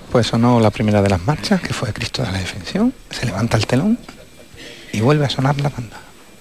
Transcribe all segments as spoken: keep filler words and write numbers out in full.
Pues sonó la primera de las marchas, que fue Cristo de la Defensión. Se levanta el telón y vuelve a sonar la banda.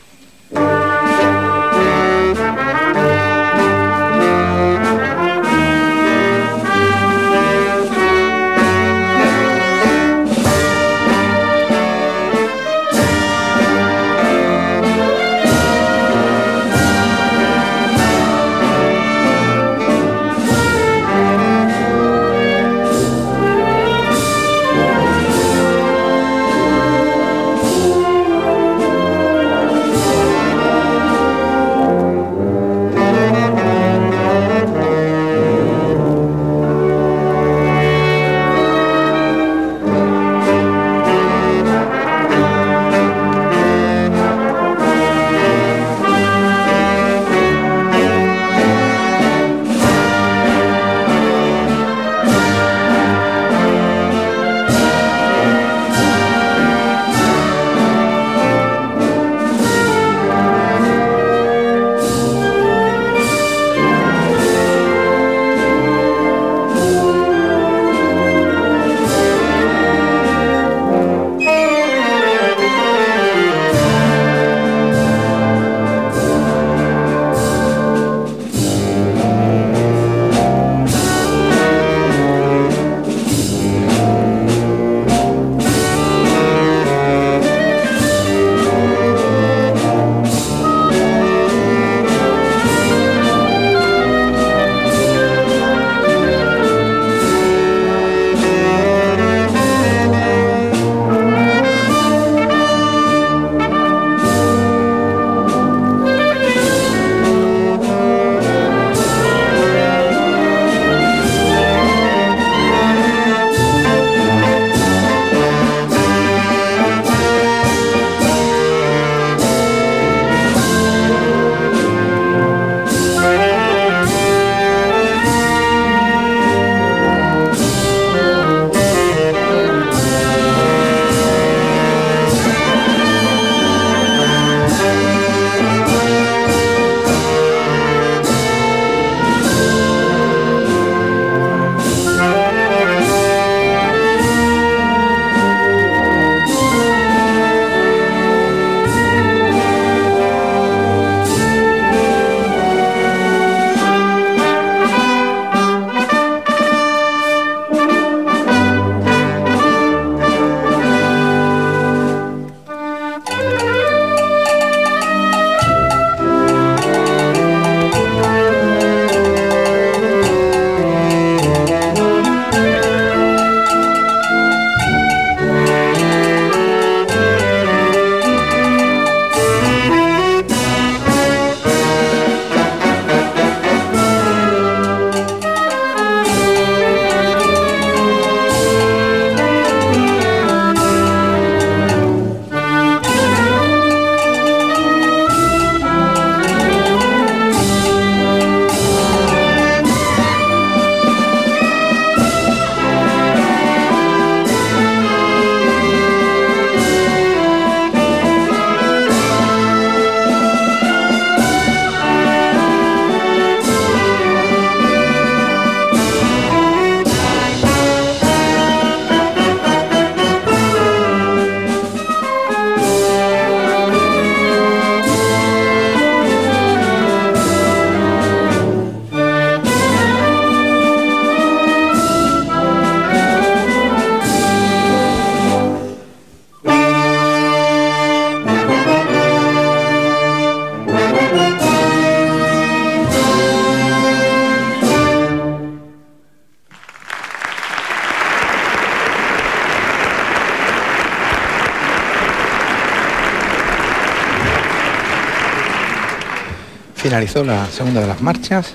Finalizó la segunda de las marchas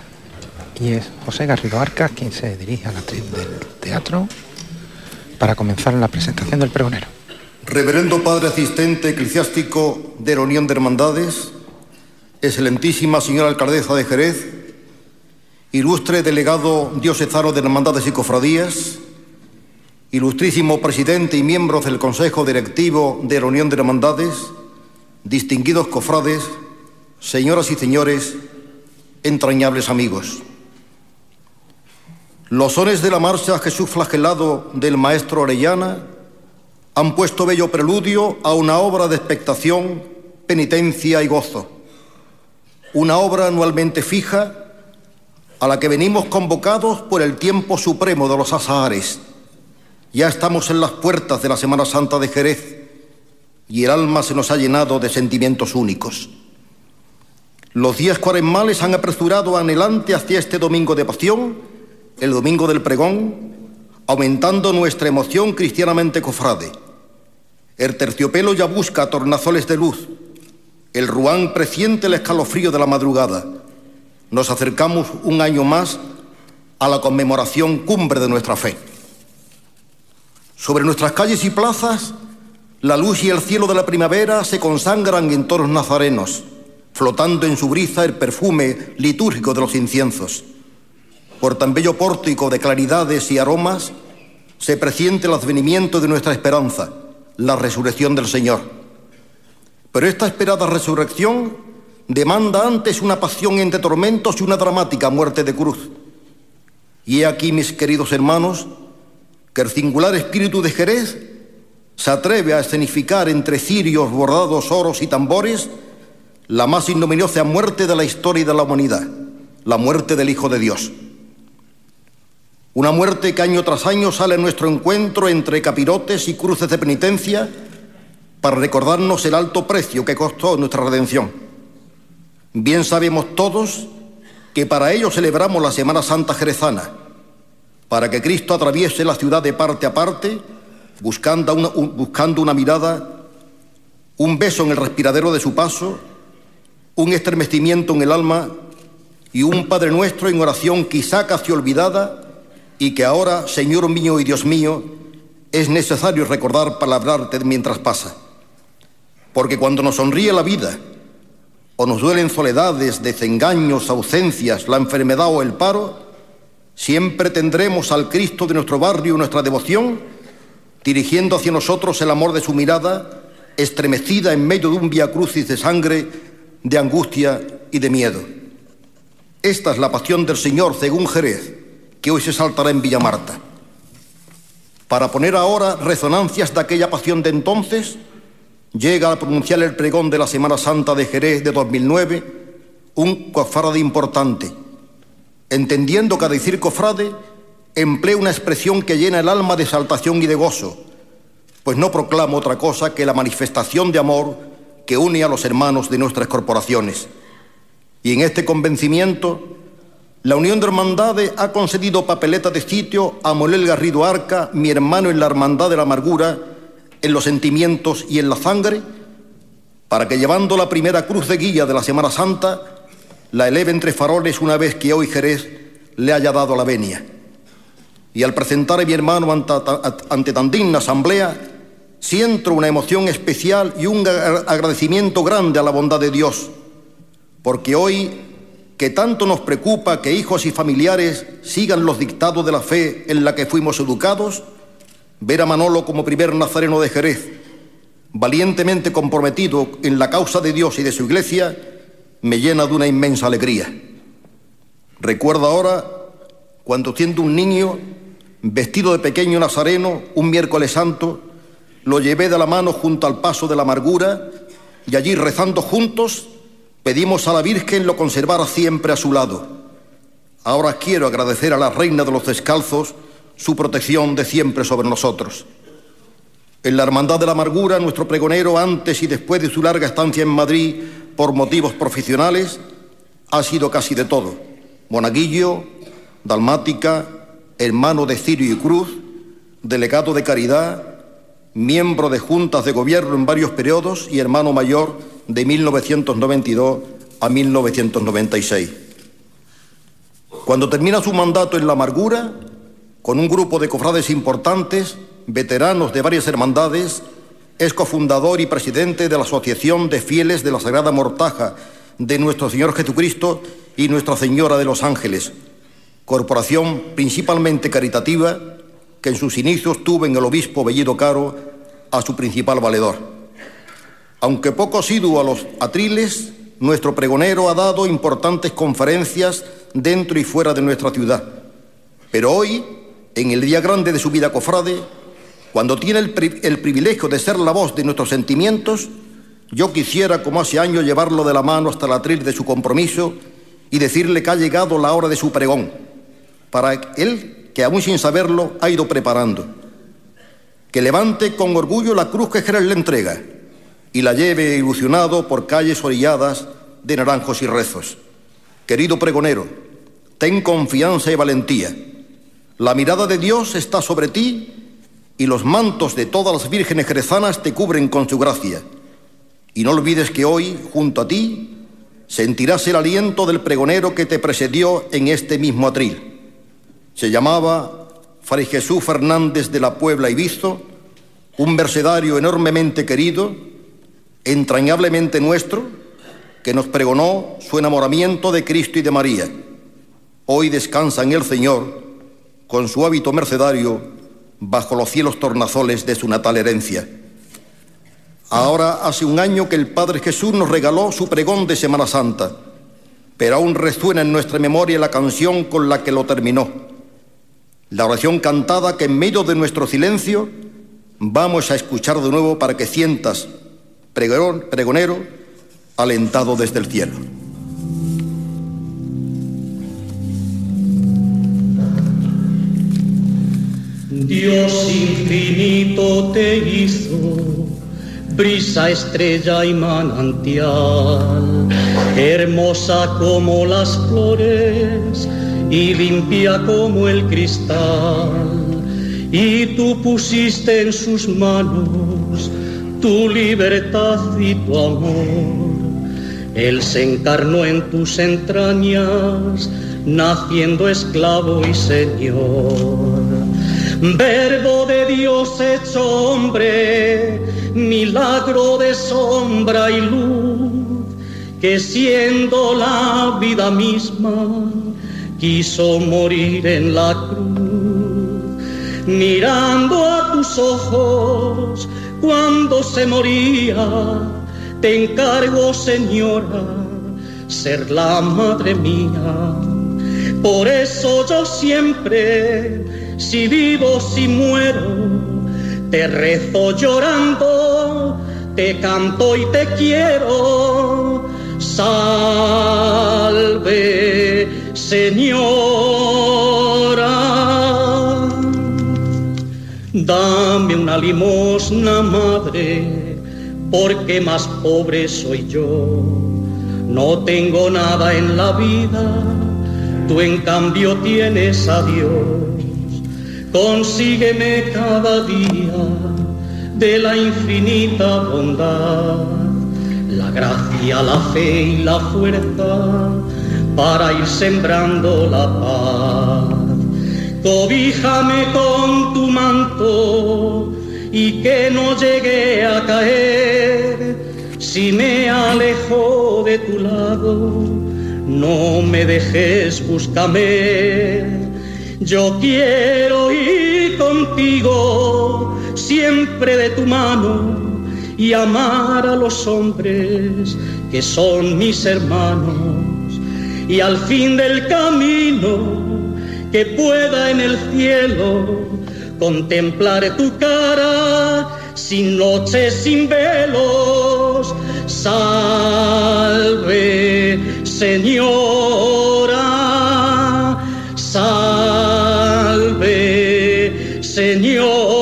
y es José Garrido Arcas quien se dirige a la actriz del teatro para comenzar la presentación del pregonero. Reverendo Padre Asistente Eclesiástico de la Unión de Hermandades, Excelentísima Señora Alcaldesa de Jerez, Ilustre Delegado Diocesano de Hermandades y Cofradías, Ilustrísimo Presidente y miembros del Consejo Directivo de la Unión de Hermandades, distinguidos cofrades, señoras y señores, entrañables amigos. Los sones de la marcha Jesús flagelado del maestro Orellana han puesto bello preludio a una obra de expectación, penitencia y gozo. Una obra anualmente fija a la que venimos convocados por el tiempo supremo de los azahares. Ya estamos en las puertas de la Semana Santa de Jerez y el alma se nos ha llenado de sentimientos únicos. Los días cuaresmales han apresurado anhelante hacia este domingo de pasión, el domingo del pregón, aumentando nuestra emoción cristianamente cofrade. El terciopelo ya busca tornasoles de luz, el ruán presiente el escalofrío de la madrugada. Nos acercamos un año más a la conmemoración cumbre de nuestra fe. Sobre nuestras calles y plazas, la luz y el cielo de la primavera se consagran en toros nazarenos, flotando en su brisa el perfume litúrgico de los inciensos. Por tan bello pórtico de claridades y aromas, se presiente el advenimiento de nuestra esperanza, la resurrección del Señor. Pero esta esperada resurrección demanda antes una pasión entre tormentos y una dramática muerte de cruz. Y he aquí, mis queridos hermanos, que el singular espíritu de Jerez se atreve a escenificar entre cirios, bordados, oros y tambores la más ignominiosa muerte de la historia de la humanidad, la muerte del Hijo de Dios. Una muerte que año tras año sale a nuestro encuentro entre capirotes y cruces de penitencia para recordarnos el alto precio que costó nuestra redención. Bien sabemos todos que para ello celebramos la Semana Santa jerezana, para que Cristo atraviese la ciudad de parte a parte, buscando una, buscando una mirada, un beso en el respiradero de su paso, un estremecimiento en el alma y un Padre Nuestro en oración quizá casi olvidada, y que ahora, Señor mío y Dios mío, es necesario recordar para hablarte mientras pasa. Porque cuando nos sonríe la vida, o nos duelen soledades, desengaños, ausencias, la enfermedad o el paro, siempre tendremos al Cristo de nuestro barrio nuestra devoción, dirigiendo hacia nosotros el amor de su mirada, estremecida en medio de un viacrucis de sangre, de angustia y de miedo. Esta es la pasión del Señor según Jerez, que hoy se saltará en Villamarta. Para poner ahora resonancias de aquella pasión de entonces, llega a pronunciar el pregón de la Semana Santa de Jerez de dos mil nueve un cofrade importante. Entendiendo que al decir cofrade, emplea una expresión que llena el alma de exaltación y de gozo, pues no proclama otra cosa que la manifestación de amor que une a los hermanos de nuestras corporaciones. Y en este convencimiento, la Unión de Hermandades ha concedido papeleta de sitio a Manuel Garrido Arca, mi hermano en la Hermandad de la Amargura, en los sentimientos y en la sangre, para que llevando la primera cruz de guía de la Semana Santa, la eleve entre faroles una vez que hoy Jerez le haya dado la venia. Y al presentar a mi hermano ante, ante tan digna asamblea, siento una emoción especial y un agradecimiento grande a la bondad de Dios, porque hoy, que tanto nos preocupa que hijos y familiares sigan los dictados de la fe en la que fuimos educados, ver a Manolo como primer nazareno de Jerez, valientemente comprometido en la causa de Dios y de su Iglesia, me llena de una inmensa alegría. Recuerdo ahora cuando, siendo un niño, vestido de pequeño nazareno, un miércoles santo, lo llevé de la mano junto al paso de la Amargura y allí, rezando juntos, pedimos a la Virgen lo conservara siempre a su lado. Ahora quiero agradecer a la Reina de los Descalzos su protección de siempre sobre nosotros. En la Hermandad de la Amargura, nuestro pregonero, antes y después de su larga estancia en Madrid por motivos profesionales, ha sido casi de todo: monaguillo, dalmática, hermano de cirio y cruz, delegado de caridad, miembro de juntas de gobierno en varios periodos y hermano mayor de mil novecientos noventa y dos a mil novecientos noventa y seis. Cuando termina su mandato en la Amargura, con un grupo de cofrades importantes, veteranos de varias hermandades, es cofundador y presidente de la Asociación de Fieles de la Sagrada Mortaja de Nuestro Señor Jesucristo y Nuestra Señora de los Ángeles, corporación principalmente caritativa que en sus inicios tuvo en el obispo Bellido Caro a su principal valedor. Aunque poco asiduo a los atriles, nuestro pregonero ha dado importantes conferencias dentro y fuera de nuestra ciudad, Pero hoy, en el día grande de su vida cofrade, cuando tiene el, pri el privilegio de ser la voz de nuestros sentimientos, yo quisiera, como hace años, llevarlo de la mano hasta el atril de su compromiso y decirle que ha llegado la hora de su pregón, para él, que aún sin saberlo, ha ido preparando. Que levante con orgullo la cruz que Jerez le entrega y la lleve ilusionado por calles orilladas de naranjos y rezos. Querido pregonero, ten confianza y valentía. La mirada de Dios está sobre ti y los mantos de todas las vírgenes jerezanas te cubren con su gracia. Y no olvides que hoy, junto a ti, sentirás el aliento del pregonero que te precedió en este mismo atril. Se llamaba Fray Jesús Fernández de la Puebla y Visto, un mercedario enormemente querido, entrañablemente nuestro, que nos pregonó su enamoramiento de Cristo y de María. Hoy descansa en el Señor, con su hábito mercedario, bajo los cielos tornasoles de su natal herencia. Ahora hace un año que el Padre Jesús nos regaló su pregón de Semana Santa, pero aún resuena en nuestra memoria la canción con la que lo terminó. La oración cantada que en medio de nuestro silencio vamos a escuchar de nuevo para que sientas, pregonero, pregonero alentado desde el cielo. Dios infinito te hizo, brisa, estrella y manantial, hermosa como las flores y limpia como el cristal, y tú pusiste en sus manos tu libertad y tu amor. Él se encarnó en tus entrañas, naciendo esclavo y señor. Verbo de Dios hecho hombre, milagro de sombra y luz, que siendo la vida misma, quiso morir en la cruz. Mirando a tus ojos cuando se moría, te encargo, Señora, ser la madre mía. Por eso yo siempre, si vivo, si muero, te rezo llorando, te canto y te quiero. Salve, Señora. Dame una limosna, madre, porque más pobre soy yo. No tengo nada en la vida, tú en cambio tienes a Dios. Consígueme cada día de la infinita bondad, la gracia, la fe y la fuerza para ir sembrando la paz. Cobíjame con tu manto y que no llegue a caer. Si me alejo de tu lado, no me dejes, búscame. Yo quiero ir contigo, siempre de tu mano, y amar a los hombres que son mis hermanos. Y al fin del camino, que pueda en el cielo contemplar tu cara, sin noches, sin velos. Salve, Señora, salve, Señora.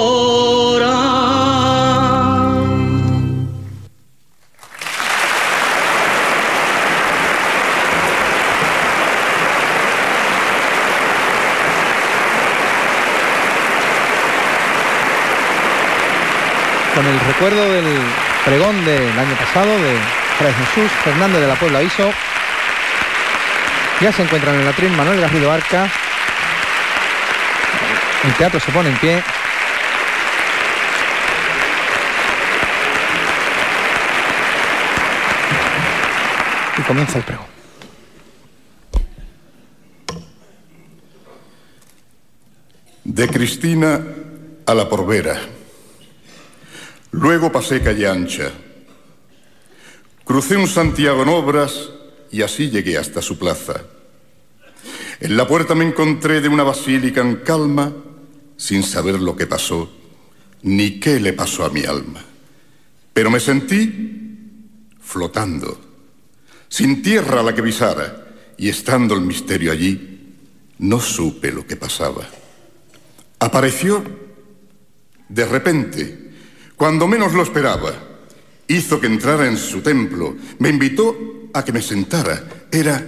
Con el recuerdo del pregón del año pasado de Fray Jesús Fernández de la Puebla Viso, ya se encuentran en el atril Manuel Garrido Arca. El teatro se pone en pie. Y comienza el pregón. De Cristina a la Porvera. Luego pasé calle ancha. Crucé un Santiago en obras y así llegué hasta su plaza. En la puerta me encontré de una basílica en calma, sin saber lo que pasó, ni qué le pasó a mi alma. Pero me sentí flotando, sin tierra a la que pisara, y estando el misterio allí, no supe lo que pasaba. Apareció de repente, cuando menos lo esperaba. Hizo que entrara en su templo, me invitó a que me sentara. Era,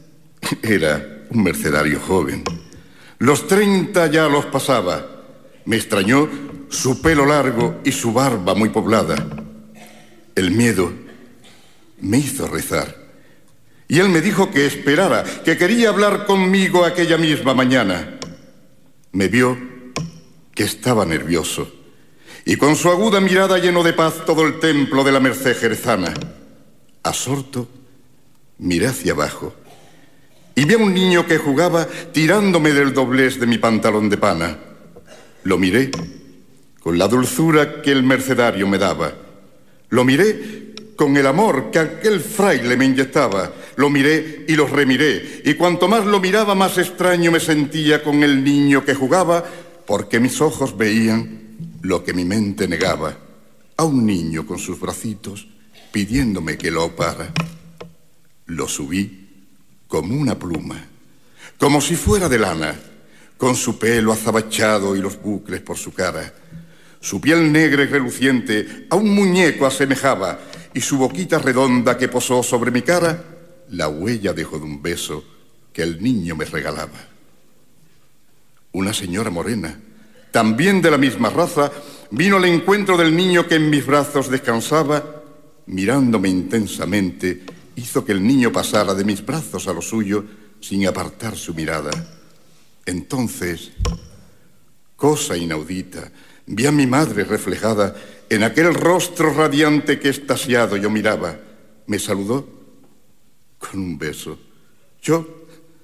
era un mercedario joven. Los treinta ya los pasaba. Me extrañó su pelo largo y su barba muy poblada. El miedo me hizo rezar. Y él me dijo que esperara, que quería hablar conmigo aquella misma mañana. Me vio que estaba nervioso, y con su aguda mirada llenó de paz todo el templo de la Merced jerezana. Absorto, miré hacia abajo, y vi a un niño que jugaba tirándome del doblez de mi pantalón de pana. Lo miré con la dulzura que el mercedario me daba. Lo miré con el amor que aquel fraile me inyectaba. Lo miré y lo remiré, y cuanto más lo miraba, más extraño me sentía con el niño que jugaba, porque mis ojos veían lo que mi mente negaba. A un niño con sus bracitos pidiéndome que lo opara. Lo subí como una pluma, como si fuera de lana, con su pelo azabachado y los bucles por su cara. Su piel negra y reluciente a un muñeco asemejaba, y su boquita redonda que posó sobre mi cara, la huella dejó de un beso que el niño me regalaba. Una señora morena, también de la misma raza, vino al encuentro del niño que en mis brazos descansaba. Mirándome intensamente, hizo que el niño pasara de mis brazos a los suyos sin apartar su mirada. Entonces, cosa inaudita, vi a mi madre reflejada en aquel rostro radiante que extasiado yo miraba. Me saludó con un beso. Yo,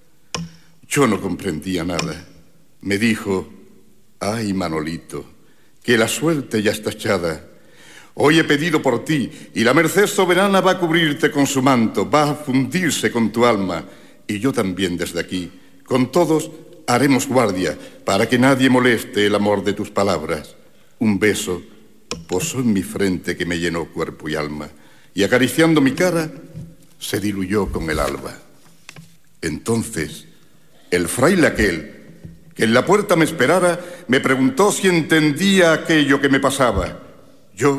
yo no comprendía nada. Me dijo: ay, Manolito, que la suerte ya está echada. Hoy he pedido por ti, y la merced soberana va a cubrirte con su manto, va a fundirse con tu alma, y yo también desde aquí, con todos haremos guardia, para que nadie moleste el amor de tus palabras. Un beso posó en mi frente que me llenó cuerpo y alma, y acariciando mi cara, se diluyó con el alba. Entonces, el fraile aquel, que en la puerta me esperara, me preguntó si entendía aquello que me pasaba. Yo,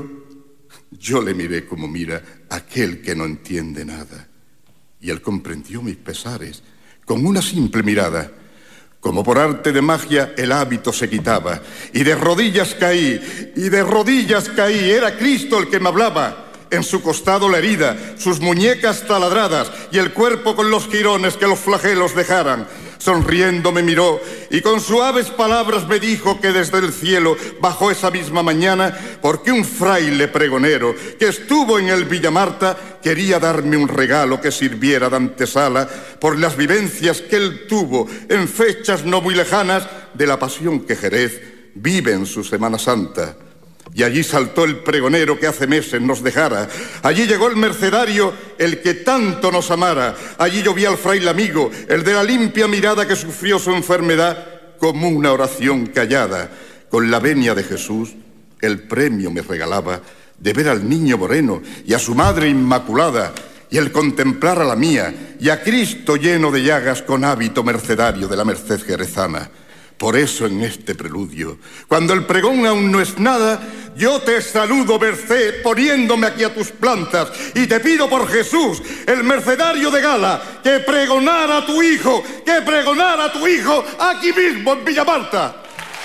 yo le miré como mira aquel que no entiende nada, y él comprendió mis pesares con una simple mirada. Como por arte de magia el hábito se quitaba, y de rodillas caí, y de rodillas caí. Era Cristo el que me hablaba. En su costado la herida, sus muñecas taladradas, y el cuerpo con los jirones que los flagelos dejaran. Sonriendo me miró, y con suaves palabras me dijo que desde el cielo bajó esa misma mañana, porque un fraile pregonero que estuvo en el Villamarta quería darme un regalo que sirviera de antesala por las vivencias que él tuvo en fechas no muy lejanas de la pasión que Jerez vive en su Semana Santa. Y allí saltó el pregonero que hace meses nos dejara. Allí llegó el mercedario, el que tanto nos amara. Allí yo vi al fraile amigo, el de la limpia mirada que sufrió su enfermedad como una oración callada. Con la venia de Jesús, el premio me regalaba de ver al niño moreno y a su madre inmaculada, y el contemplar a la mía y a Cristo lleno de llagas con hábito mercedario de la Merced jerezana. Por eso en este preludio, cuando el pregón aún no es nada, yo te saludo, merced, poniéndome aquí a tus plantas, y te pido por Jesús, el mercedario de gala, que pregonara a tu hijo, que pregonara a tu hijo aquí mismo en Villamarta.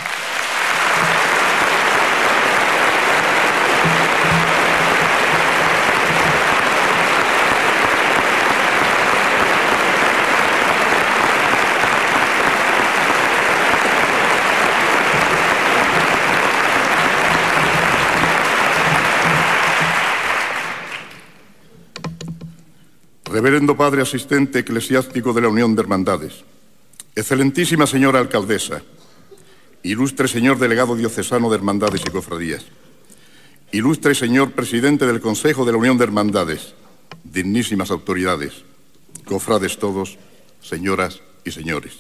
Reverendo Padre Asistente Eclesiástico de la Unión de Hermandades, excelentísima señora Alcaldesa, ilustre señor Delegado Diocesano de Hermandades y Cofradías, ilustre señor Presidente del Consejo de la Unión de Hermandades, dignísimas autoridades, cofrades todos, señoras y señores.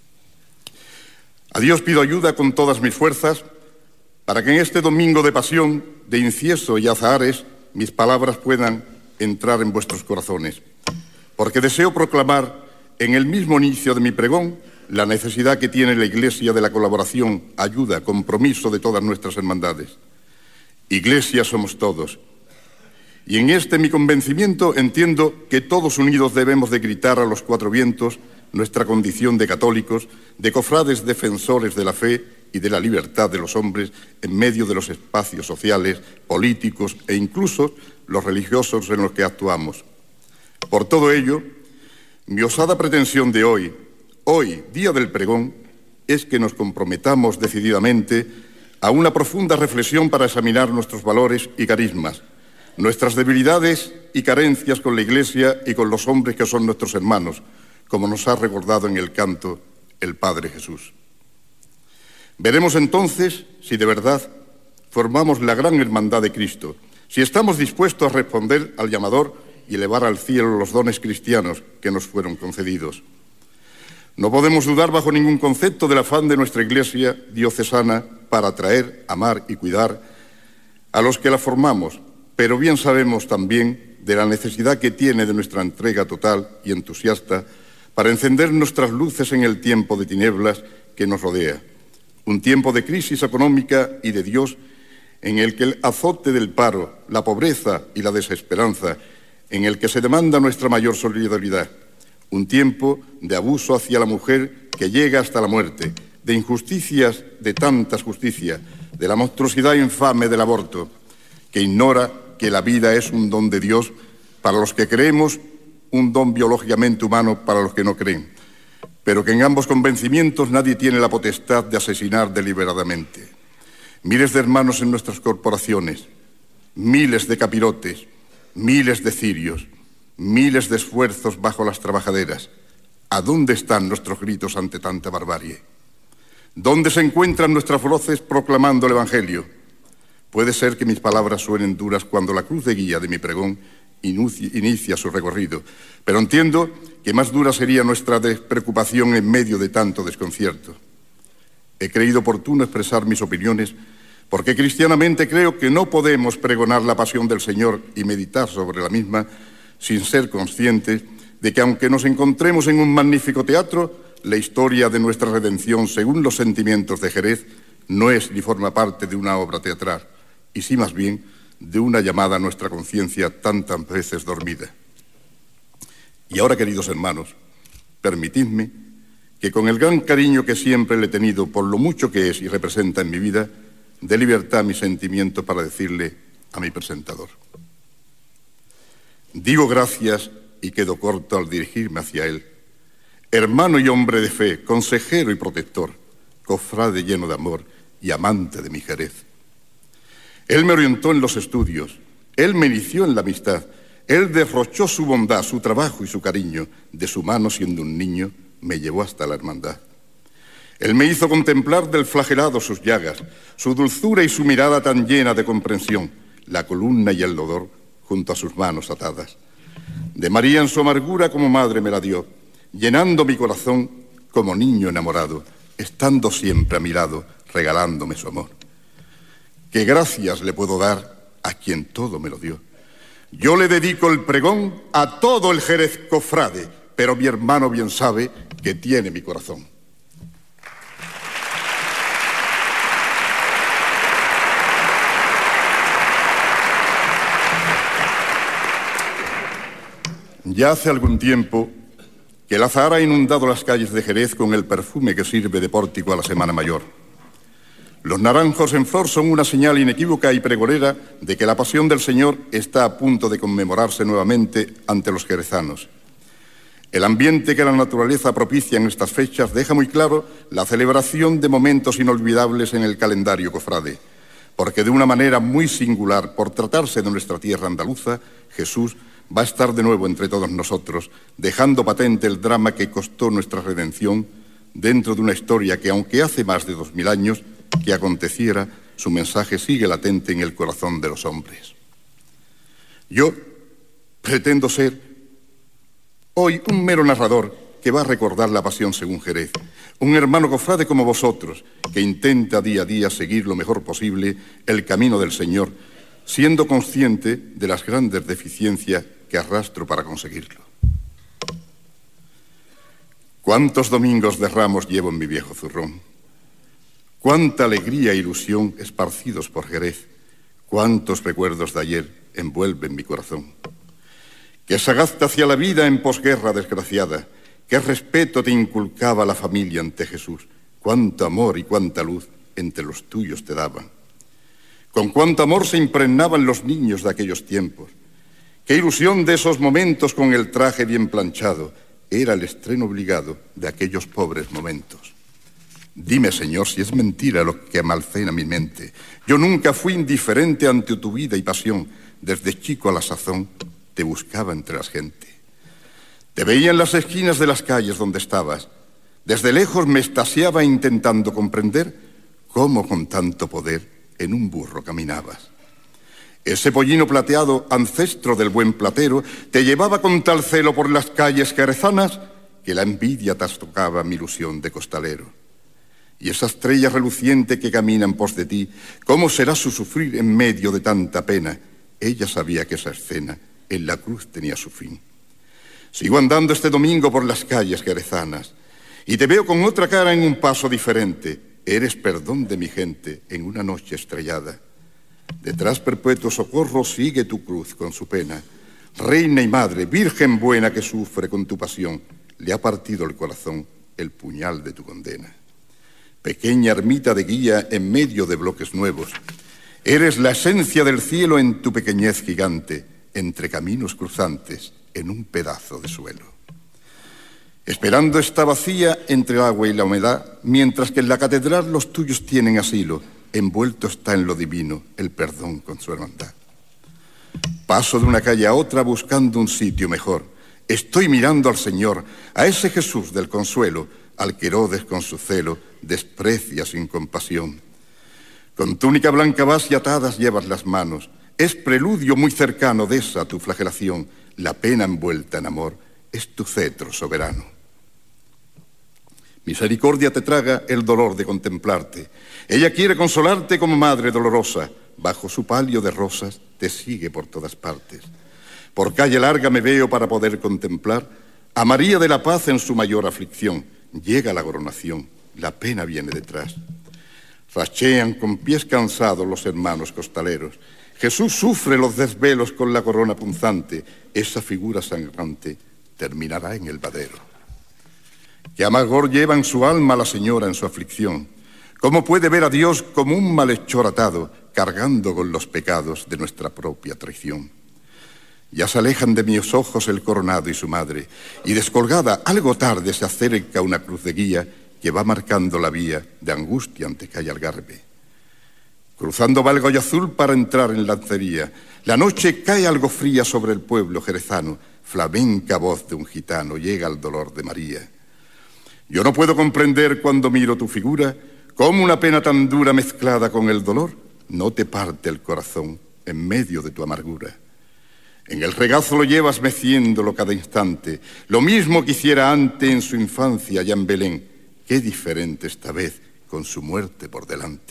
A Dios pido ayuda con todas mis fuerzas para que en este domingo de pasión, de incienso y azahares, mis palabras puedan entrar en vuestros corazones, porque deseo proclamar en el mismo inicio de mi pregón la necesidad que tiene la Iglesia de la colaboración, ayuda, compromiso de todas nuestras hermandades. Iglesia somos todos. Y en este mi convencimiento entiendo que todos unidos debemos de gritar a los cuatro vientos nuestra condición de católicos, de cofrades defensores de la fe y de la libertad de los hombres en medio de los espacios sociales, políticos e incluso los religiosos en los que actuamos. Por todo ello, mi osada pretensión de hoy, hoy, día del pregón, es que nos comprometamos decididamente a una profunda reflexión para examinar nuestros valores y carismas, nuestras debilidades y carencias con la Iglesia y con los hombres que son nuestros hermanos, como nos ha recordado en el canto el Padre Jesús. Veremos entonces si de verdad formamos la gran hermandad de Cristo, si estamos dispuestos a responder al llamador y elevar al cielo los dones cristianos que nos fueron concedidos. No podemos dudar bajo ningún concepto del afán de nuestra Iglesia diocesana para atraer, amar y cuidar a los que la formamos, pero bien sabemos también de la necesidad que tiene de nuestra entrega total y entusiasta para encender nuestras luces en el tiempo de tinieblas que nos rodea, un tiempo de crisis económica y de Dios en el que el azote del paro, la pobreza y la desesperanza, en el que se demanda nuestra mayor solidaridad, un tiempo de abuso hacia la mujer que llega hasta la muerte, de injusticias, de tantas justicias, de la monstruosidad infame del aborto, que ignora que la vida es un don de Dios para los que creemos, un don biológicamente humano para los que no creen, pero que en ambos convencimientos nadie tiene la potestad de asesinar deliberadamente. Miles de hermanos en nuestras corporaciones, miles de capirotes, miles de cirios, miles de esfuerzos bajo las trabajaderas. ¿A dónde están nuestros gritos ante tanta barbarie? ¿Dónde se encuentran nuestras voces proclamando el Evangelio? Puede ser que mis palabras suenen duras cuando la cruz de guía de mi pregón inicia su recorrido, pero entiendo que más dura sería nuestra despreocupación en medio de tanto desconcierto. He creído oportuno expresar mis opiniones porque cristianamente creo que no podemos pregonar la pasión del Señor y meditar sobre la misma sin ser conscientes de que aunque nos encontremos en un magnífico teatro, la historia de nuestra redención, según los sentimientos de Jerez, no es ni forma parte de una obra teatral, y sí más bien de una llamada a nuestra conciencia tantas veces dormida. Y ahora, queridos hermanos, permitidme que con el gran cariño que siempre le he tenido por lo mucho que es y representa en mi vida, dé libertad a mi sentimiento para decirle a mi presentador. Digo gracias y quedo corto al dirigirme hacia él. Hermano y hombre de fe, consejero y protector, cofrade lleno de amor y amante de mi Jerez. Él me orientó en los estudios, él me inició en la amistad, él derrochó su bondad, su trabajo y su cariño, de su mano siendo un niño, me llevó hasta la hermandad. Él me hizo contemplar del flagelado sus llagas, su dulzura y su mirada tan llena de comprensión, la columna y el dolor junto a sus manos atadas. De María en su amargura como madre me la dio, llenando mi corazón como niño enamorado, estando siempre a mi lado, regalándome su amor. ¿Qué gracias le puedo dar a quien todo me lo dio? Yo le dedico el pregón a todo el Jerez cofrade, pero mi hermano bien sabe que tiene mi corazón. Ya hace algún tiempo que el azahar ha inundado las calles de Jerez con el perfume que sirve de pórtico a la Semana Mayor. Los naranjos en flor son una señal inequívoca y pregonera de que la pasión del Señor está a punto de conmemorarse nuevamente ante los jerezanos. El ambiente que la naturaleza propicia en estas fechas deja muy claro la celebración de momentos inolvidables en el calendario cofrade, porque de una manera muy singular, por tratarse de nuestra tierra andaluza, Jesús va a estar de nuevo entre todos nosotros, dejando patente el drama que costó nuestra redención dentro de una historia que, aunque hace más de dos mil años que aconteciera, su mensaje sigue latente en el corazón de los hombres. Yo pretendo ser hoy un mero narrador que va a recordar la pasión según Jerez. Un hermano cofrade como vosotros, que intenta día a día seguir lo mejor posible el camino del Señor, siendo consciente de las grandes deficiencias que arrastro para conseguirlo. Cuántos domingos de Ramos llevo en mi viejo zurrón. Cuánta alegría e ilusión esparcidos por Jerez. Cuántos recuerdos de ayer envuelven mi corazón. Qué sagazte hacia la vida en posguerra desgraciada. Qué respeto te inculcaba la familia ante Jesús. Cuánto amor y cuánta luz entre los tuyos te daban. Con cuánto amor se impregnaban los niños de aquellos tiempos. Qué ilusión de esos momentos con el traje bien planchado. Era el estreno obligado de aquellos pobres momentos. Dime, Señor, si es mentira lo que amalcena mi mente. Yo nunca fui indiferente ante tu vida y pasión. Desde chico a la sazón te buscaba entre las gente. Te veía en las esquinas de las calles donde estabas. Desde lejos me extasiaba intentando comprender cómo con tanto poder en un burro caminabas. Ese pollino plateado, ancestro del buen platero, te llevaba con tal celo por las calles jerezanas que la envidia trastocaba mi ilusión de costalero. Y esa estrella reluciente que camina en pos de ti, ¿cómo será su sufrir en medio de tanta pena? Ella sabía que esa escena en la cruz tenía su fin. Sigo andando este domingo por las calles jerezanas y te veo con otra cara en un paso diferente. Eres perdón de mi gente en una noche estrellada. Detrás perpetuo socorro sigue tu cruz con su pena. Reina y madre, virgen buena que sufre con tu pasión, le ha partido el corazón el puñal de tu condena. Pequeña ermita de guía en medio de bloques nuevos, eres la esencia del cielo en tu pequeñez gigante, entre caminos cruzantes, en un pedazo de suelo. Esperando está vacía entre el agua y la humedad, mientras que en la catedral los tuyos tienen asilo. Envuelto está en lo divino el perdón con su hermandad. Paso de una calle a otra buscando un sitio mejor. Estoy mirando al Señor, a ese Jesús del consuelo, al que Herodes con su celo desprecia sin compasión. Con túnica blanca vas y atadas llevas las manos. Es preludio muy cercano de esa tu flagelación. La pena envuelta en amor es tu cetro soberano. Misericordia te traga el dolor de contemplarte. Ella quiere consolarte como madre dolorosa. Bajo su palio de rosas te sigue por todas partes. Por calle larga me veo para poder contemplar a María de la Paz en su mayor aflicción. Llega la coronación, la pena viene detrás. Rachean con pies cansados los hermanos costaleros. Jesús sufre los desvelos con la corona punzante. Esa figura sangrante terminará en el madero. Qué amargor lleva en su alma la señora en su aflicción. ¿Cómo puede ver a Dios como un malhechor atado, cargando con los pecados de nuestra propia traición? Ya se alejan de mis ojos el coronado y su madre, y descolgada algo tarde se acerca una cruz de guía que va marcando la vía de angustia ante calle Algarve. Cruzando va el Goya Azul para entrar en Lancería. La noche cae algo fría sobre el pueblo jerezano. Flamenca voz de un gitano llega al dolor de María. Yo no puedo comprender cuando miro tu figura cómo una pena tan dura mezclada con el dolor no te parte el corazón en medio de tu amargura. En el regazo lo llevas meciéndolo cada instante, lo mismo que hiciera antes en su infancia allá en Belén. Qué diferente esta vez con su muerte por delante.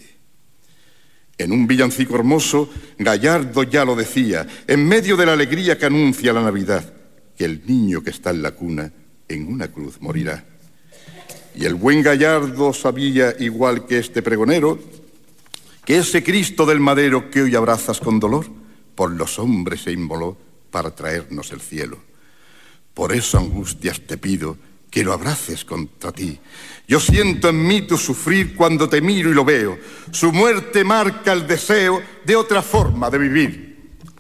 En un villancico hermoso, Gallardo ya lo decía, en medio de la alegría que anuncia la Navidad, que el niño que está en la cuna en una cruz morirá. Y el buen Gallardo sabía, igual que este pregonero, que ese Cristo del madero que hoy abrazas con dolor, por los hombres se inmoló para traernos el cielo. Por eso, angustias, te pido que lo abraces contra ti. Yo siento en mí tu sufrir cuando te miro y lo veo. Su muerte marca el deseo de otra forma de vivir.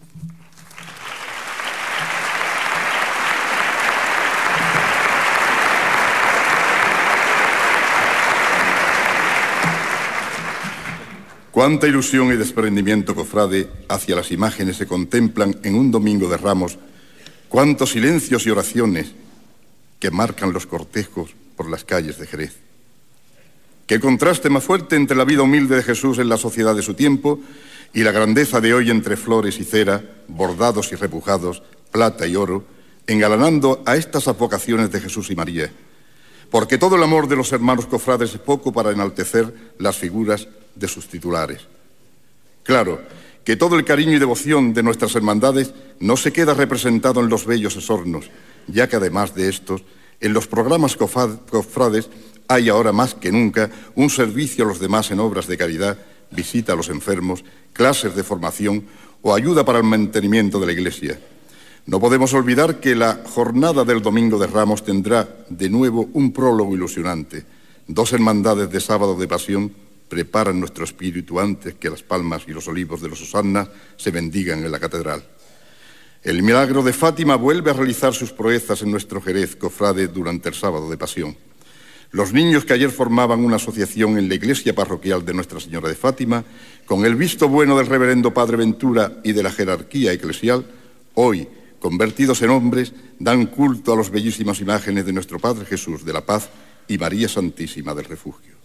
Cuánta ilusión y desprendimiento, cofrade, hacia las imágenes se contemplan en un domingo de Ramos. Cuántos silencios y oraciones que marcan los cortejos por las calles de Jerez. Qué contraste más fuerte entre la vida humilde de Jesús en la sociedad de su tiempo y la grandeza de hoy entre flores y cera, bordados y repujados, plata y oro, engalanando a estas advocaciones de Jesús y María, porque todo el amor de los hermanos cofrades es poco para enaltecer las figuras de sus titulares. Claro que todo el cariño y devoción de nuestras hermandades no se queda representado en los bellos esornos, ya que además de estos, en los programas cofrades hay ahora más que nunca un servicio a los demás en obras de caridad, visita a los enfermos, clases de formación o ayuda para el mantenimiento de la Iglesia. No podemos olvidar que la jornada del Domingo de Ramos tendrá de nuevo un prólogo ilusionante. Dos hermandades de Sábado de Pasión preparan nuestro espíritu antes que las palmas y los olivos de los hosannas se bendigan en la catedral. El milagro de Fátima vuelve a realizar sus proezas en nuestro Jerez cofrade durante el Sábado de Pasión. Los niños que ayer formaban una asociación en la iglesia parroquial de Nuestra Señora de Fátima, con el visto bueno del reverendo Padre Ventura y de la jerarquía eclesial, hoy, convertidos en hombres, dan culto a las bellísimas imágenes de nuestro Padre Jesús de la Paz y María Santísima del Refugio.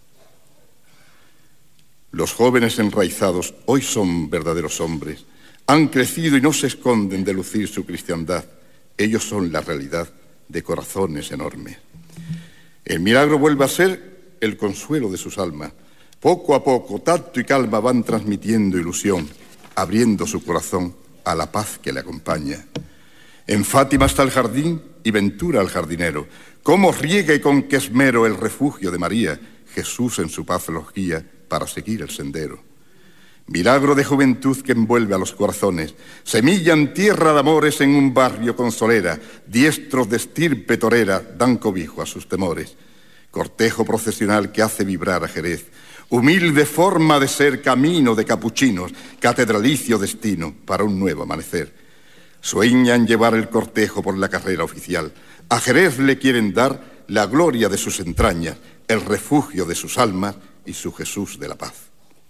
Los jóvenes enraizados hoy son verdaderos hombres, han crecido y no se esconden de lucir su cristiandad. Ellos son la realidad de corazones enormes. El milagro vuelve a ser el consuelo de sus almas. Poco a poco, tacto y calma van transmitiendo ilusión, abriendo su corazón a la paz que le acompaña. En Fátima está el jardín y Ventura el jardinero. Cómo riega y con qué esmero el refugio de María. Jesús en su paz los guía para seguir el sendero. Milagro de juventud que envuelve a los corazones. Semilla en tierra de amores en un barrio con solera. Diestros de estirpe torera dan cobijo a sus temores. Cortejo procesional que hace vibrar a Jerez. Humilde forma de ser camino de capuchinos. Catedralicio destino para un nuevo amanecer. Sueñan llevar el cortejo por la carrera oficial. A Jerez le quieren dar la gloria de sus entrañas, el refugio de sus almas y su Jesús de la paz.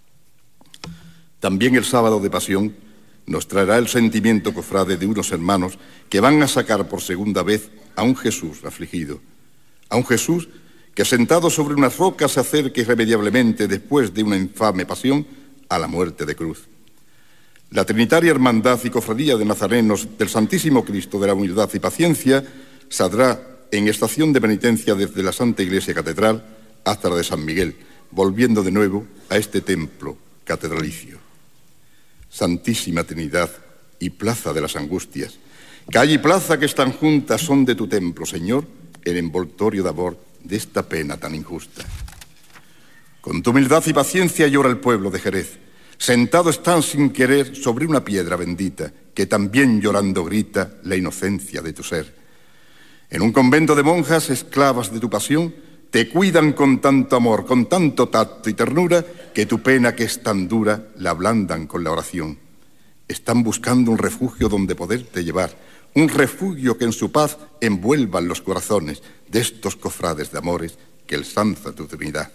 También el Sábado de Pasión nos traerá el sentimiento cofrade de unos hermanos que van a sacar por segunda vez a un Jesús afligido, a un Jesús que sentado sobre unas rocas se acerca irremediablemente después de una infame pasión a la muerte de cruz. La Trinitaria Hermandad y Cofradía de Nazarenos del Santísimo Cristo de la Humildad y Paciencia saldrá en estación de penitencia desde la Santa Iglesia Catedral hasta la de San Miguel, volviendo de nuevo a este templo catedralicio. Santísima Trinidad y Plaza de las Angustias, calle y plaza que están juntas son de tu templo, Señor, el envoltorio de amor de esta pena tan injusta. Con tu humildad y paciencia llora el pueblo de Jerez. Sentado están sin querer sobre una piedra bendita, que también llorando grita la inocencia de tu ser. En un convento de monjas, esclavas de tu pasión, te cuidan con tanto amor, con tanto tacto y ternura, que tu pena que es tan dura la ablandan con la oración. Están buscando un refugio donde poderte llevar, un refugio que en su paz envuelvan los corazones de estos cofrades de amores que ensalza tu Trinidad.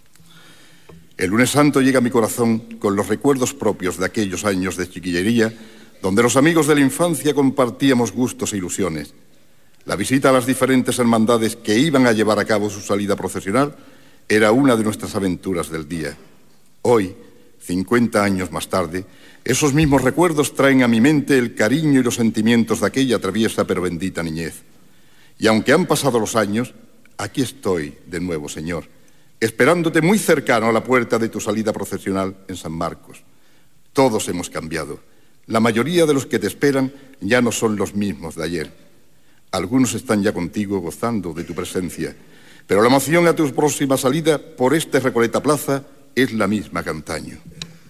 El lunes santo llega a mi corazón con los recuerdos propios de aquellos años de chiquillería, donde los amigos de la infancia compartíamos gustos e ilusiones. La visita a las diferentes hermandades que iban a llevar a cabo su salida procesional era una de nuestras aventuras del día. Hoy, cincuenta años más tarde, esos mismos recuerdos traen a mi mente el cariño y los sentimientos de aquella traviesa pero bendita niñez. Y aunque han pasado los años, aquí estoy de nuevo, Señor, esperándote muy cercano a la puerta de tu salida procesional en San Marcos. Todos hemos cambiado. La mayoría de los que te esperan ya no son los mismos de ayer. Algunos están ya contigo gozando de tu presencia, pero la emoción a tu próxima salida por esta Recoleta Plaza es la misma que antaño.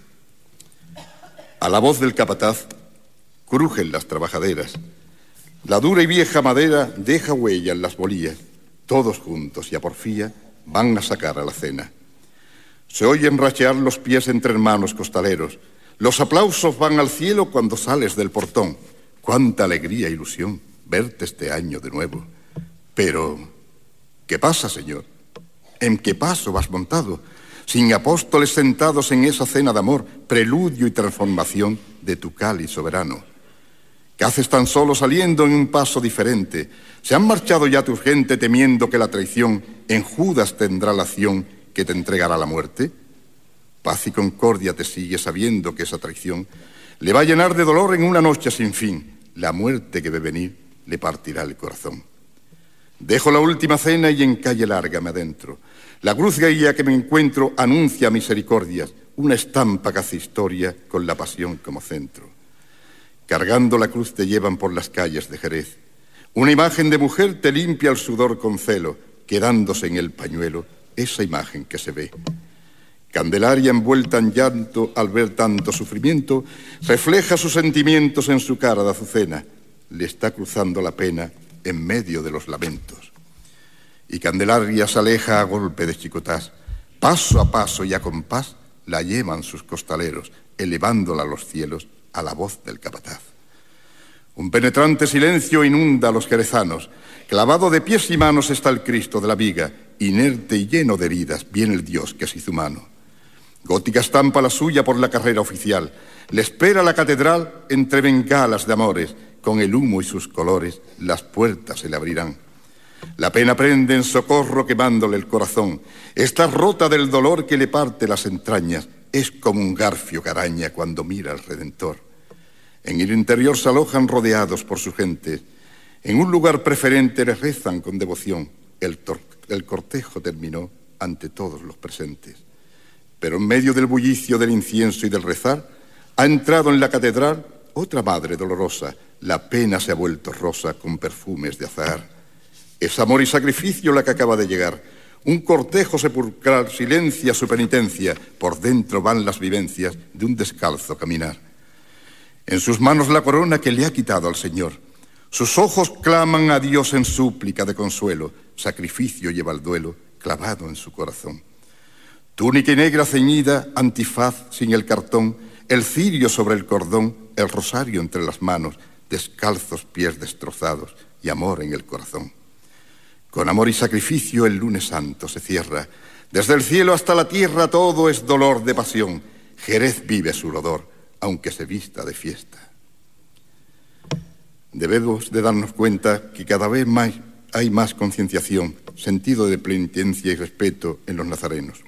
A la voz del capataz crujen las trabajaderas. La dura y vieja madera deja huella en las bolillas. Todos juntos y a porfía van a sacar a la cena. Se oyen rachear los pies entre hermanos costaleros. Los aplausos van al cielo cuando sales del portón. ¡Cuánta alegría e ilusión verte este año de nuevo! Pero, ¿qué pasa, Señor? ¿En qué paso vas montado? Sin apóstoles sentados en esa cena de amor, preludio y transformación de tu cáliz soberano. ¿Qué haces tan solo saliendo en un paso diferente? ¿Se han marchado ya tu gente temiendo que la traición en Judas tendrá la acción que te entregará la muerte? Paz y concordia te sigue sabiendo que esa traición le va a llenar de dolor en una noche sin fin. La muerte que ve venir le partirá el corazón. Dejo la última cena y en calle larga me adentro. La cruz guía que me encuentro anuncia misericordias, una estampa que hace historia con la pasión como centro. Cargando la cruz te llevan por las calles de Jerez. Una imagen de mujer te limpia el sudor con celo, quedándose en el pañuelo esa imagen que se ve. Candelaria envuelta en llanto al ver tanto sufrimiento, refleja sus sentimientos en su cara de azucena. Le está cruzando la pena en medio de los lamentos. Y Candelaria se aleja a golpe de chicotás. Paso a paso y a compás la llevan sus costaleros, elevándola a los cielos a la voz del capataz. Un penetrante silencio inunda a los jerezanos. Clavado de pies y manos está el Cristo de la viga. Inerte y lleno de heridas viene el Dios que se hizo humano. Gótica estampa la suya por la carrera oficial. Le espera la catedral entre bengalas de amores. Con el humo y sus colores las puertas se le abrirán. La pena prende en socorro quemándole el corazón. Está rota del dolor que le parte las entrañas. Es como un garfio que araña cuando mira al Redentor. En el interior se alojan rodeados por su gente. En un lugar preferente le rezan con devoción. El, el cortejo terminó ante todos los presentes. Pero en medio del bullicio del incienso y del rezar, ha entrado en la catedral otra madre dolorosa. La pena se ha vuelto rosa con perfumes de azahar. Es amor y sacrificio la que acaba de llegar. Un cortejo sepulcral silencia su penitencia. Por dentro van las vivencias de un descalzo caminar. En sus manos la corona que le ha quitado al Señor. Sus ojos claman a Dios en súplica de consuelo. Sacrificio lleva el duelo clavado en su corazón. Túnica negra ceñida, antifaz sin el cartón, el cirio sobre el cordón, el rosario entre las manos, descalzos pies destrozados y amor en el corazón. Con amor y sacrificio el lunes santo se cierra. Desde el cielo hasta la tierra todo es dolor de pasión. Jerez vive su odor, aunque se vista de fiesta. Debemos de darnos cuenta que cada vez más hay más concienciación, sentido de penitencia y respeto en los nazarenos.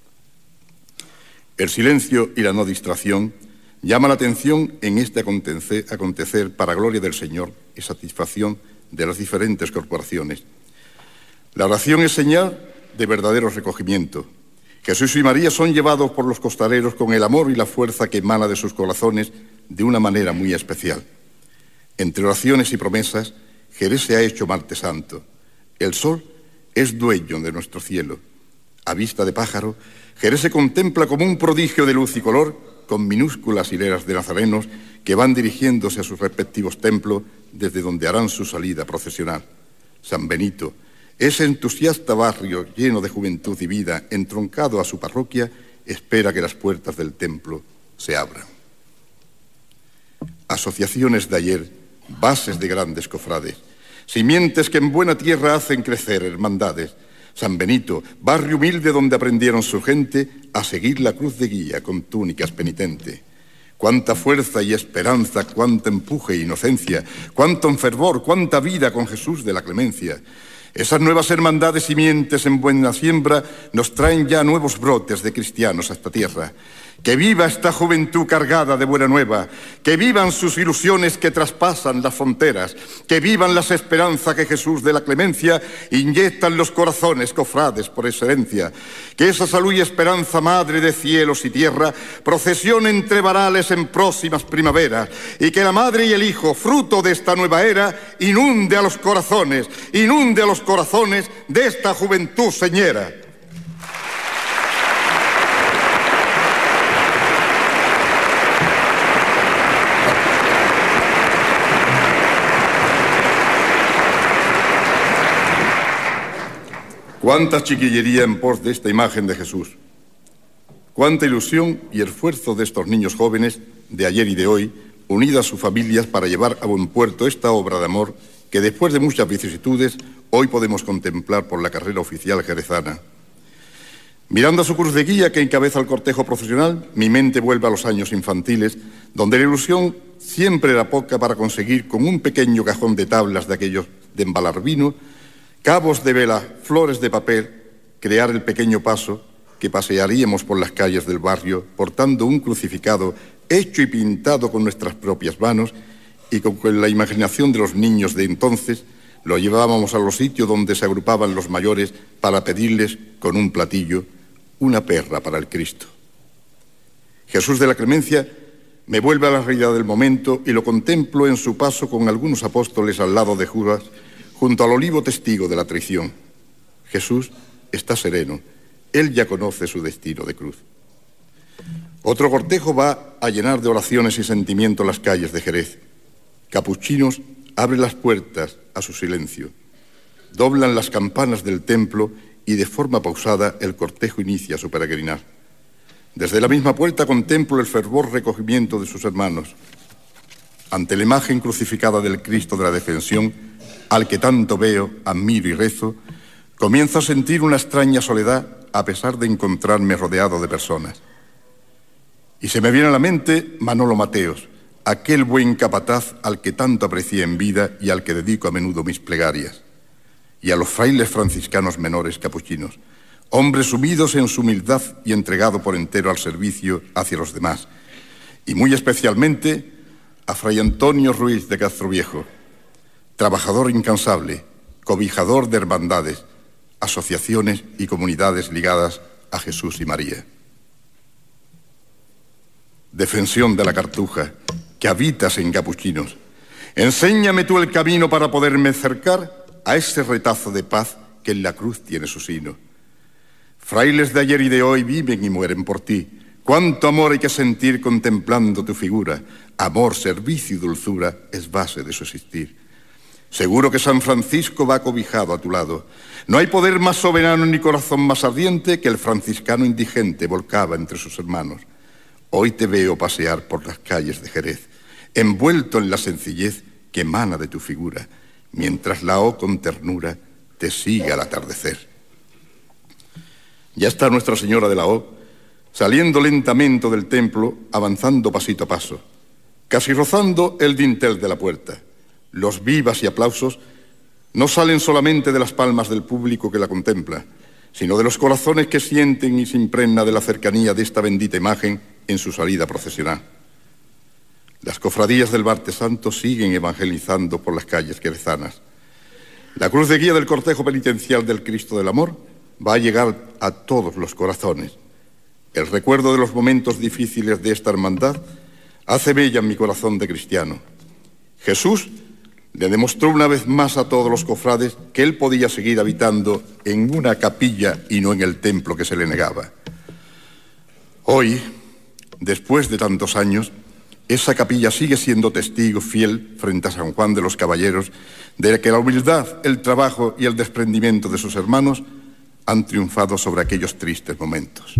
El silencio y la no distracción llama la atención en este acontecer, acontecer para gloria del Señor y satisfacción de las diferentes corporaciones. La oración es señal de verdadero recogimiento. Jesús y María son llevados por los costaleros con el amor y la fuerza que emana de sus corazones de una manera muy especial. Entre oraciones y promesas, Jerez se ha hecho martes santo. El sol es dueño de nuestro cielo. A vista de pájaro, Jerez se contempla como un prodigio de luz y color, con minúsculas hileras de nazarenos que van dirigiéndose a sus respectivos templos desde donde harán su salida procesional. San Benito, ese entusiasta barrio lleno de juventud y vida, entroncado a su parroquia, espera que las puertas del templo se abran. Asociaciones de ayer, bases de grandes cofrades, simientes que en buena tierra hacen crecer hermandades. San Benito, barrio humilde donde aprendieron su gente a seguir la cruz de guía con túnicas penitente. Cuánta fuerza y esperanza, cuánto empuje e inocencia, cuánto fervor, cuánta vida con Jesús de la clemencia. Esas nuevas hermandades simientes en buena siembra nos traen ya nuevos brotes de cristianos a esta tierra. Que viva esta juventud cargada de buena nueva, que vivan sus ilusiones que traspasan las fronteras, que vivan las esperanzas que Jesús de la clemencia inyecta en los corazones cofrades por excelencia. Que esa salud y esperanza, madre de cielos y tierra, procesione entre varales en próximas primaveras, y que la madre y el hijo, fruto de esta nueva era, inunde a los corazones, inunde a los corazones de esta juventud señera. Cuánta chiquillería en pos de esta imagen de Jesús. Cuánta ilusión y esfuerzo de estos niños jóvenes de ayer y de hoy, unidas a sus familias para llevar a buen puerto esta obra de amor que después de muchas vicisitudes hoy podemos contemplar por la carrera oficial jerezana. Mirando a su cruz de guía que encabeza el cortejo procesional, mi mente vuelve a los años infantiles, donde la ilusión siempre era poca para conseguir con un pequeño cajón de tablas de aquellos de embalar vino, cabos de vela, flores de papel, crear el pequeño paso que pasearíamos por las calles del barrio portando un crucificado hecho y pintado con nuestras propias manos y con la imaginación de los niños de entonces lo llevábamos a los sitios donde se agrupaban los mayores para pedirles con un platillo una perra para el Cristo. Jesús de la Clemencia me vuelve a la realidad del momento y lo contemplo en su paso con algunos apóstoles al lado de Judas, junto al olivo testigo de la traición. Jesús está sereno, él ya conoce su destino de cruz. Otro cortejo va a llenar de oraciones y sentimientos las calles de Jerez. Capuchinos abren las puertas a su silencio, doblan las campanas del templo y de forma pausada el cortejo inicia su peregrinar. Desde la misma puerta contemplo el fervor recogimiento de sus hermanos. Ante la imagen crucificada del Cristo de la Defensión, al que tanto veo, admiro y rezo, comienzo a sentir una extraña soledad a pesar de encontrarme rodeado de personas. Y se me viene a la mente Manolo Mateos, aquel buen capataz al que tanto aprecié en vida y al que dedico a menudo mis plegarias, y a los frailes franciscanos menores capuchinos, hombres sumidos en su humildad y entregado por entero al servicio hacia los demás, y muy especialmente a Fray Antonio Ruiz de Castroviejo, trabajador incansable, cobijador de hermandades, asociaciones y comunidades ligadas a Jesús y María. Defensión de la Cartuja, que habitas en Capuchinos, enséñame tú el camino para poderme acercar a ese retazo de paz que en la cruz tiene su sino. Frailes de ayer y de hoy viven y mueren por ti. Cuánto amor hay que sentir contemplando tu figura. Amor, servicio y dulzura es base de su existir. Seguro que San Francisco va cobijado a tu lado. No hay poder más soberano ni corazón más ardiente que el franciscano indigente volcaba entre sus hermanos. Hoy te veo pasear por las calles de Jerez, envuelto en la sencillez que emana de tu figura, mientras la O con ternura te sigue al atardecer. Ya está Nuestra Señora de la O, saliendo lentamente del templo, avanzando pasito a paso, casi rozando el dintel de la puerta. Los vivas y aplausos no salen solamente de las palmas del público que la contempla, sino de los corazones que sienten y se impregna de la cercanía de esta bendita imagen en su salida procesional. Las cofradías del Martes Santo siguen evangelizando por las calles querezanas. La cruz de guía del cortejo penitencial del Cristo del Amor va a llegar a todos los corazones. El recuerdo de los momentos difíciles de esta hermandad hace bella en mi corazón de cristiano. Jesús le demostró una vez más a todos los cofrades que él podía seguir habitando en una capilla y no en el templo que se le negaba. Hoy, después de tantos años, esa capilla sigue siendo testigo fiel frente a San Juan de los Caballeros de que la humildad, el trabajo y el desprendimiento de sus hermanos han triunfado sobre aquellos tristes momentos.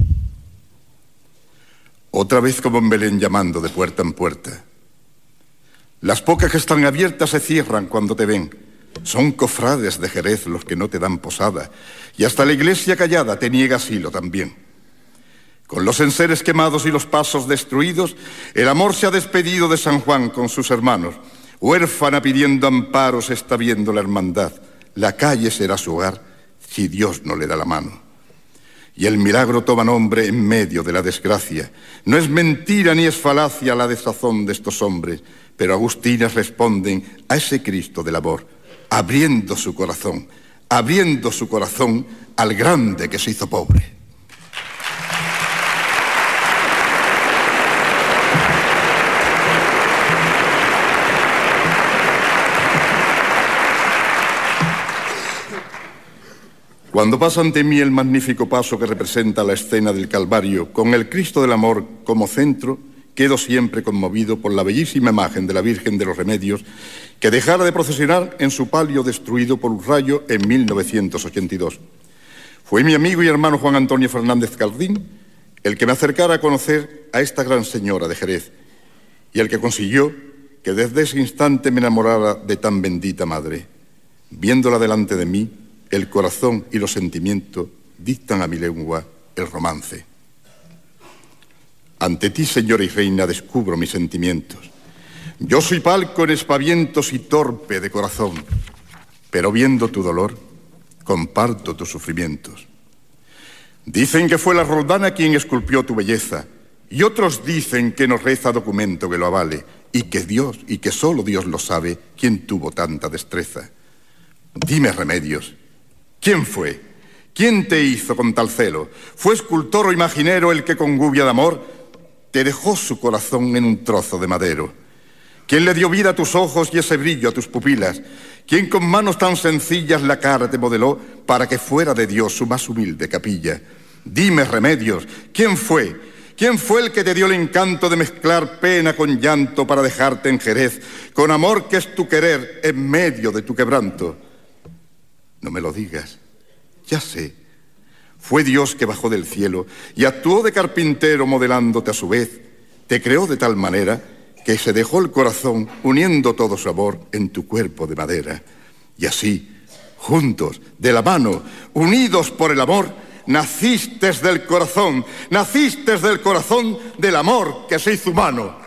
Otra vez como en Belén llamando de puerta en puerta. Las pocas que están abiertas se cierran cuando te ven. Son cofrades de Jerez los que no te dan posada, y hasta la iglesia callada te niega asilo también. Con los enseres quemados y los pasos destruidos, el amor se ha despedido de San Juan con sus hermanos. Huérfana pidiendo amparo se está viendo la hermandad. La calle será su hogar si Dios no le da la mano. Y el milagro toma nombre en medio de la desgracia. No es mentira ni es falacia la desazón de estos hombres, pero agustinas responden a ese Cristo del amor, abriendo su corazón, abriendo su corazón al grande que se hizo pobre. Cuando pasa ante mí el magnífico paso que representa la escena del Calvario, con el Cristo del Amor como centro, quedo siempre conmovido por la bellísima imagen de la Virgen de los Remedios que dejara de procesionar en su palio destruido por un rayo en mil novecientos ochenta y dos. Fue mi amigo y hermano Juan Antonio Fernández Cardín el que me acercara a conocer a esta gran señora de Jerez y el que consiguió que desde ese instante me enamorara de tan bendita madre. Viéndola delante de mí, el corazón y los sentimientos dictan a mi lengua el romance. Ante ti, señora y reina, descubro mis sentimientos. Yo soy palco en espavientos y torpe de corazón, pero viendo tu dolor, comparto tus sufrimientos. Dicen que fue la Roldana quien esculpió tu belleza, y otros dicen que no reza documento que lo avale, y que Dios, y que solo Dios lo sabe, quién tuvo tanta destreza. Dime, Remedios, ¿quién fue? ¿Quién te hizo con tal celo? ¿Fue escultor o imaginero el que con gubia de amor te dejó su corazón en un trozo de madero? ¿Quién le dio vida a tus ojos y ese brillo a tus pupilas? ¿Quién con manos tan sencillas la cara te modeló para que fuera de Dios su más humilde capilla? Dime, Remedios, ¿quién fue? ¿Quién fue el que te dio el encanto de mezclar pena con llanto para dejarte en Jerez, con amor que es tu querer en medio de tu quebranto? No me lo digas, ya sé. Fue Dios que bajó del cielo y actuó de carpintero modelándote a su vez. Te creó de tal manera que se dejó el corazón uniendo todo su amor en tu cuerpo de madera. Y así, juntos, de la mano, unidos por el amor, nacistes del corazón, nacistes del corazón del amor que se hizo humano.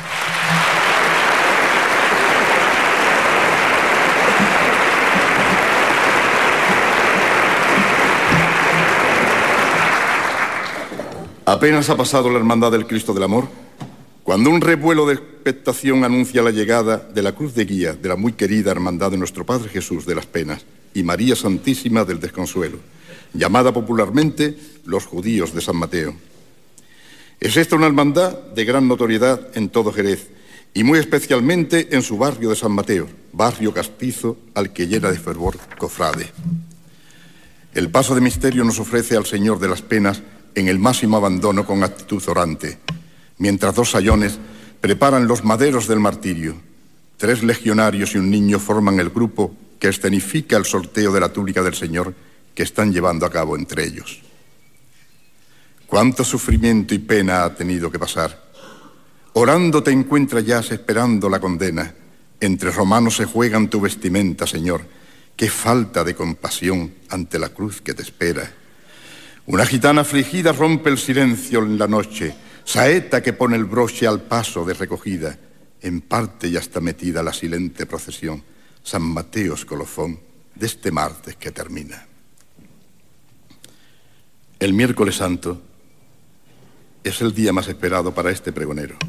Apenas ha pasado la hermandad del Cristo del Amor, cuando un revuelo de expectación anuncia la llegada de la cruz de guía de la muy querida hermandad de nuestro Padre Jesús de las Penas y María Santísima del Desconsuelo, llamada popularmente los judíos de San Mateo. Es esta una hermandad de gran notoriedad en todo Jerez y muy especialmente en su barrio de San Mateo, barrio castizo al que llena de fervor cofrade. El paso de misterio nos ofrece al Señor de las Penas en el máximo abandono con actitud orante, mientras dos sayones preparan los maderos del martirio. Tres legionarios y un niño forman el grupo que escenifica el sorteo de la túnica del Señor que están llevando a cabo entre ellos. Cuánto sufrimiento y pena ha tenido que pasar. Orando te encuentras ya esperando la condena. Entre romanos se juegan tu vestimenta, Señor. Qué falta de compasión ante la cruz que te espera. Una gitana afligida rompe el silencio en la noche, saeta que pone el broche al paso de recogida. En parte ya está metida la silente procesión, San Mateos colofón de este martes que termina. El miércoles santo es el día más esperado para este pregonero.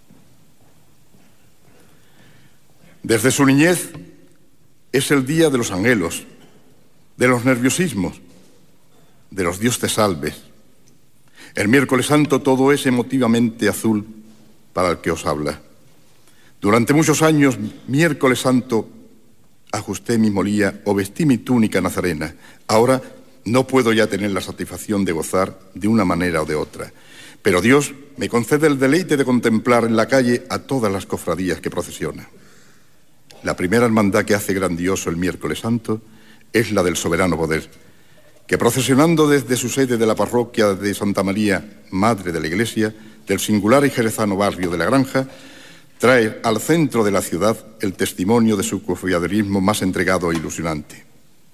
Desde su niñez es el día de los anhelos, de los nerviosismos, de los Dios te salves. El miércoles santo todo es emotivamente azul para el que os habla. Durante muchos años, miércoles santo, ajusté mi molía o vestí mi túnica nazarena. Ahora no puedo ya tener la satisfacción de gozar de una manera o de otra. Pero Dios me concede el deleite de contemplar en la calle a todas las cofradías que procesionan. La primera hermandad que hace grandioso el miércoles santo es la del Soberano Poder, que procesionando desde su sede de la parroquia de Santa María, Madre de la Iglesia, del singular y jerezano barrio de La Granja, trae al centro de la ciudad el testimonio de su cofradiarismo más entregado e ilusionante.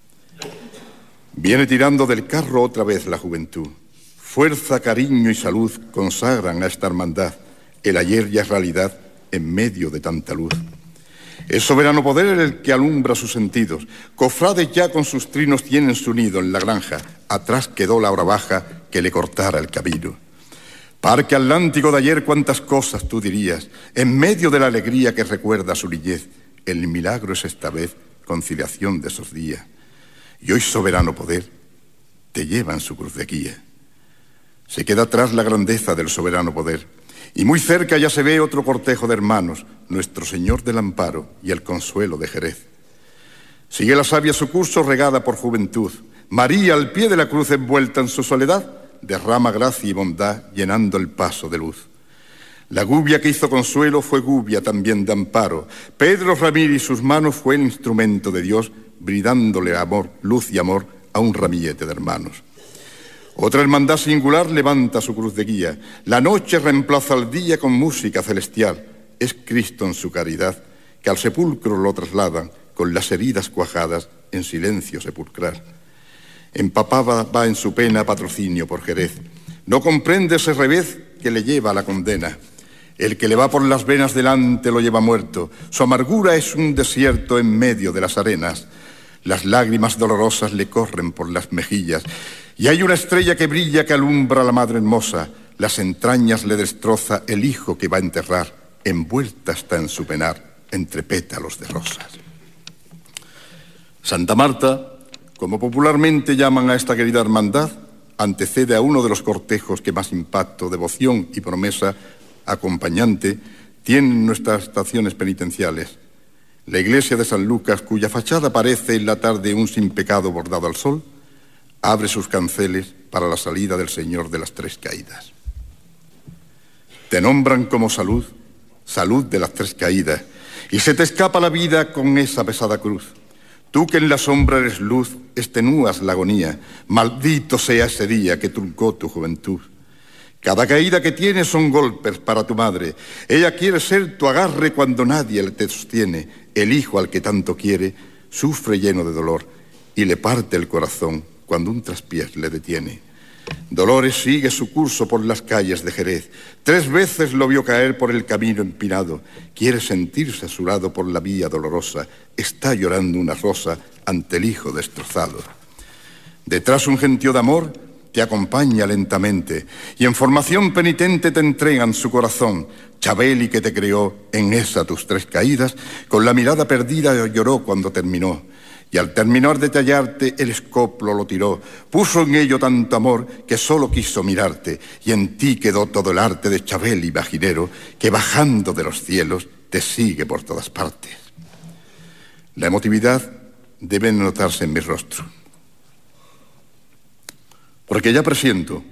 Viene tirando del carro otra vez la juventud. Fuerza, cariño y salud consagran a esta hermandad. El ayer ya es realidad en medio de tanta luz. El soberano poder es el que alumbra sus sentidos. Cofrades ya con sus trinos tienen su nido en la granja. Atrás quedó la hora baja que le cortara el camino. Parque atlántico de ayer, cuántas cosas tú dirías. En medio de la alegría que recuerda su niñez, el milagro es esta vez conciliación de esos días. Y hoy soberano poder te lleva en su cruz de guía. Se queda atrás la grandeza del soberano poder. Y muy cerca ya se ve otro cortejo de hermanos, nuestro Señor del Amparo y el Consuelo de Jerez. Sigue la savia su curso regada por juventud. María, al pie de la cruz envuelta en su soledad, derrama gracia y bondad llenando el paso de luz. La gubia que hizo Consuelo fue gubia también de amparo. Pedro Ramírez y sus manos fue el instrumento de Dios, brindándole amor, luz y amor a un ramillete de hermanos. Otra hermandad singular levanta su cruz de guía. La noche reemplaza al día con música celestial. Es Cristo en su caridad, que al sepulcro lo trasladan con las heridas cuajadas en silencio sepulcral. Empapada va en su pena patrocinio por Jerez. No comprende ese revés que le lleva a la condena. El que le va por las venas delante lo lleva muerto. Su amargura es un desierto en medio de las arenas. Las lágrimas dolorosas le corren por las mejillas. Y hay una estrella que brilla que alumbra a la madre hermosa. Las entrañas le destroza el hijo que va a enterrar envuelta está en su penar entre pétalos de rosas. Santa Marta, como popularmente llaman a esta querida hermandad, antecede a uno de los cortejos que más impacto, devoción y promesa acompañante tienen nuestras estaciones penitenciales. La iglesia de San Lucas, cuya fachada parece en la tarde un sin pecado bordado al sol, abre sus canceles para la salida del Señor de las Tres Caídas. Te nombran como salud, salud de las tres caídas, y se te escapa la vida con esa pesada cruz. Tú que en la sombra eres luz, extenúas la agonía, maldito sea ese día que truncó tu juventud. Cada caída que tienes son golpes para tu madre. Ella quiere ser tu agarre cuando nadie te sostiene. El hijo al que tanto quiere sufre lleno de dolor y le parte el corazón cuando un traspiés le detiene. Dolores sigue su curso por las calles de Jerez. Tres veces lo vio caer por el camino empinado. Quiere sentirse a su lado por la vía dolorosa. Está llorando una rosa ante el hijo destrozado. Detrás un gentío de amor te acompaña lentamente y en formación penitente te entregan su corazón. Chabeli, que te creó en esa tus tres caídas, con la mirada perdida lloró cuando terminó. Y al terminar de tallarte, el escoplo lo tiró. Puso en ello tanto amor que solo quiso mirarte. Y en ti quedó todo el arte de Chabeli imaginero, que bajando de los cielos te sigue por todas partes. La emotividad debe notarse en mi rostro. Porque ya presiento,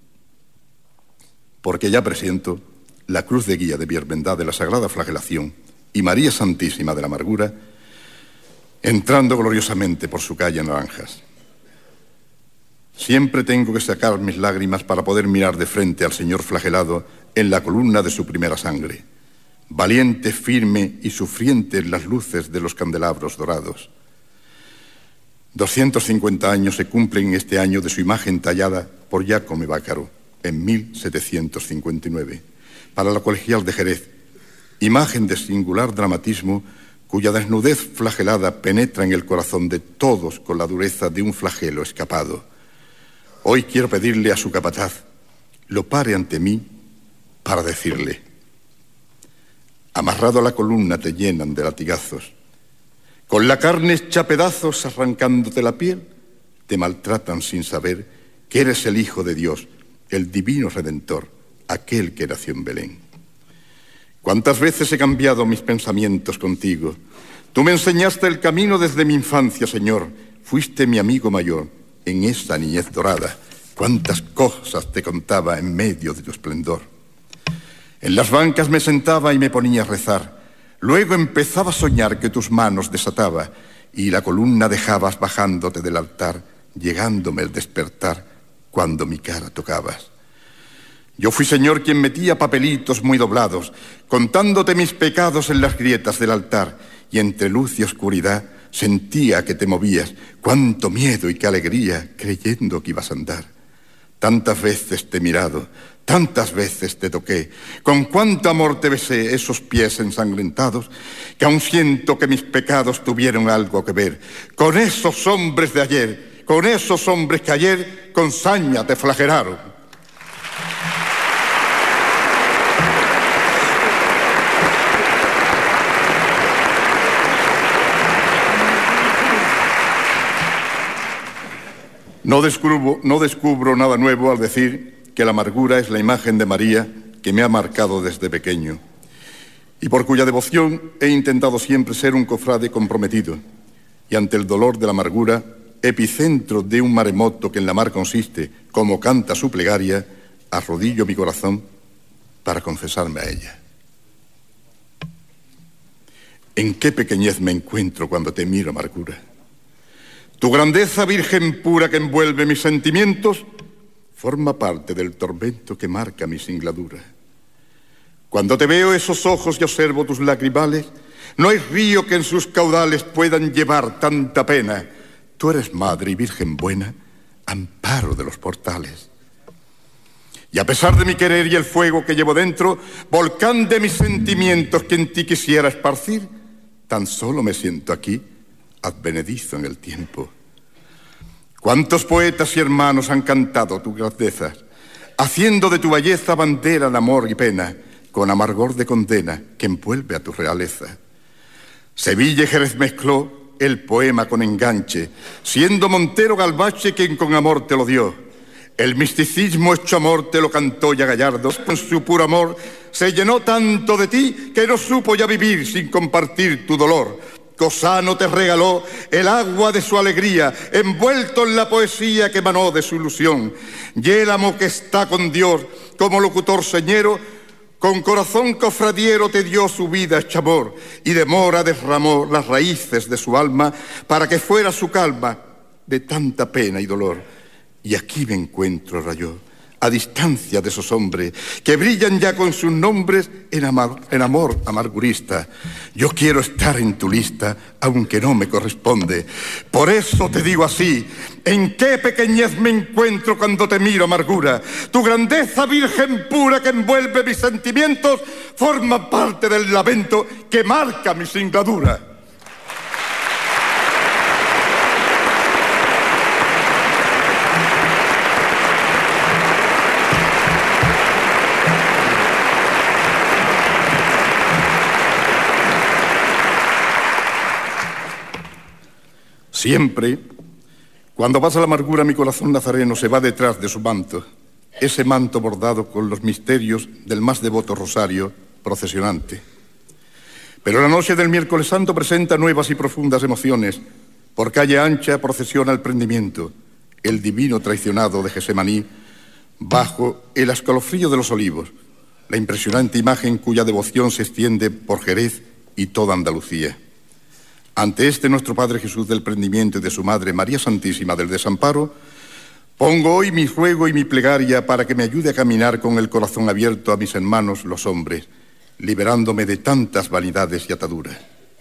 porque ya presiento la cruz de guía de mi hermandad de la Sagrada Flagelación y María Santísima de la Amargura, entrando gloriosamente por su calle Naranjas. Siempre tengo que sacar mis lágrimas para poder mirar de frente al Señor flagelado en la columna de su primera sangre, valiente, firme y sufriente en las luces de los candelabros dorados. doscientos cincuenta años se cumplen este año de su imagen tallada por Giacomo Váccaro en mil setecientos cincuenta y nueve para la Colegial de Jerez, imagen de singular dramatismo cuya desnudez flagelada penetra en el corazón de todos con la dureza de un flagelo escapado. Hoy quiero pedirle a su capataz lo pare ante mí para decirle: amarrado a la columna te llenan de latigazos, con la carne hecha pedazos arrancándote la piel, te maltratan sin saber que eres el Hijo de Dios, el divino Redentor, aquel que nació en Belén. ¿Cuántas veces he cambiado mis pensamientos contigo? Tú me enseñaste el camino desde mi infancia, Señor. Fuiste mi amigo mayor en esa niñez dorada. Cuántas cosas te contaba en medio de tu esplendor. En las bancas me sentaba y me ponía a rezar. Luego empezaba a soñar que tus manos desataba y la columna dejabas bajándote del altar, llegándome el despertar cuando mi cara tocabas. Yo fui, Señor, quien metía papelitos muy doblados, contándote mis pecados en las grietas del altar, y entre luz y oscuridad sentía que te movías. Cuánto miedo y qué alegría, creyendo que ibas a andar. Tantas veces te he mirado, tantas veces te toqué, con cuánto amor te besé esos pies ensangrentados, que aún siento que mis pecados tuvieron algo que ver con esos hombres de ayer, con esos hombres que ayer con saña te flagelaron. No descubro, no descubro nada nuevo al decir que la amargura es la imagen de María que me ha marcado desde pequeño y por cuya devoción he intentado siempre ser un cofrade comprometido. Y ante el dolor de la amargura, epicentro de un maremoto que en la mar consiste, como canta su plegaria, arrodillo mi corazón para confesarme a ella. ¿En qué pequeñez me encuentro cuando te miro, amargura? Tu grandeza, virgen pura, que envuelve mis sentimientos, forma parte del tormento que marca mi singladura. Cuando te veo esos ojos y observo tus lacrimales, no hay río que en sus caudales puedan llevar tanta pena. Tú eres madre y virgen buena, amparo de los portales. Y a pesar de mi querer y el fuego que llevo dentro, volcán de mis sentimientos que en ti quisiera esparcir, tan solo me siento aquí, advenedizo en el tiempo. Cuántos poetas y hermanos han cantado tus grandezas, haciendo de tu belleza bandera de amor y pena. con amargor de condena que envuelve a tu realeza. Sevilla y Jerez mezcló el poema con enganche, siendo Montero Galvache quien con amor te lo dio. El misticismo hecho amor te lo cantó ya Gallardo, con su puro amor se llenó tanto de ti que no supo ya vivir sin compartir tu dolor. Cosano te regaló el agua de su alegría, envuelto en la poesía que emanó de su ilusión. Y el amo que está con Dios como locutor señero, con corazón cofradiero te dio su vida hecha amor, y de mora derramó las raíces de su alma para que fuera su calma de tanta pena y dolor. Y aquí me encuentro, rayó, a distancia de esos hombres que brillan ya con sus nombres en, amar, en amor amargurista. Yo quiero estar en tu lista, aunque no me corresponde. Por eso te digo así: ¿en qué pequeñez me encuentro cuando te miro, amargura? Tu grandeza virgen pura que envuelve mis sentimientos forma parte del lamento que marca mi singladura. Siempre, cuando pasa la amargura, mi corazón nazareno se va detrás de su manto, ese manto bordado con los misterios del más devoto rosario procesionante. Pero la noche del miércoles santo presenta nuevas y profundas emociones. Por calle ancha procesiona el prendimiento, el divino traicionado de Gesemaní, bajo el escalofrío de los olivos, la impresionante imagen cuya devoción se extiende por Jerez y toda Andalucía. Ante este nuestro Padre Jesús del prendimiento y de su Madre María Santísima del desamparo, pongo hoy mi ruego y mi plegaria para que me ayude a caminar con el corazón abierto a mis hermanos los hombres, liberándome de tantas vanidades y ataduras.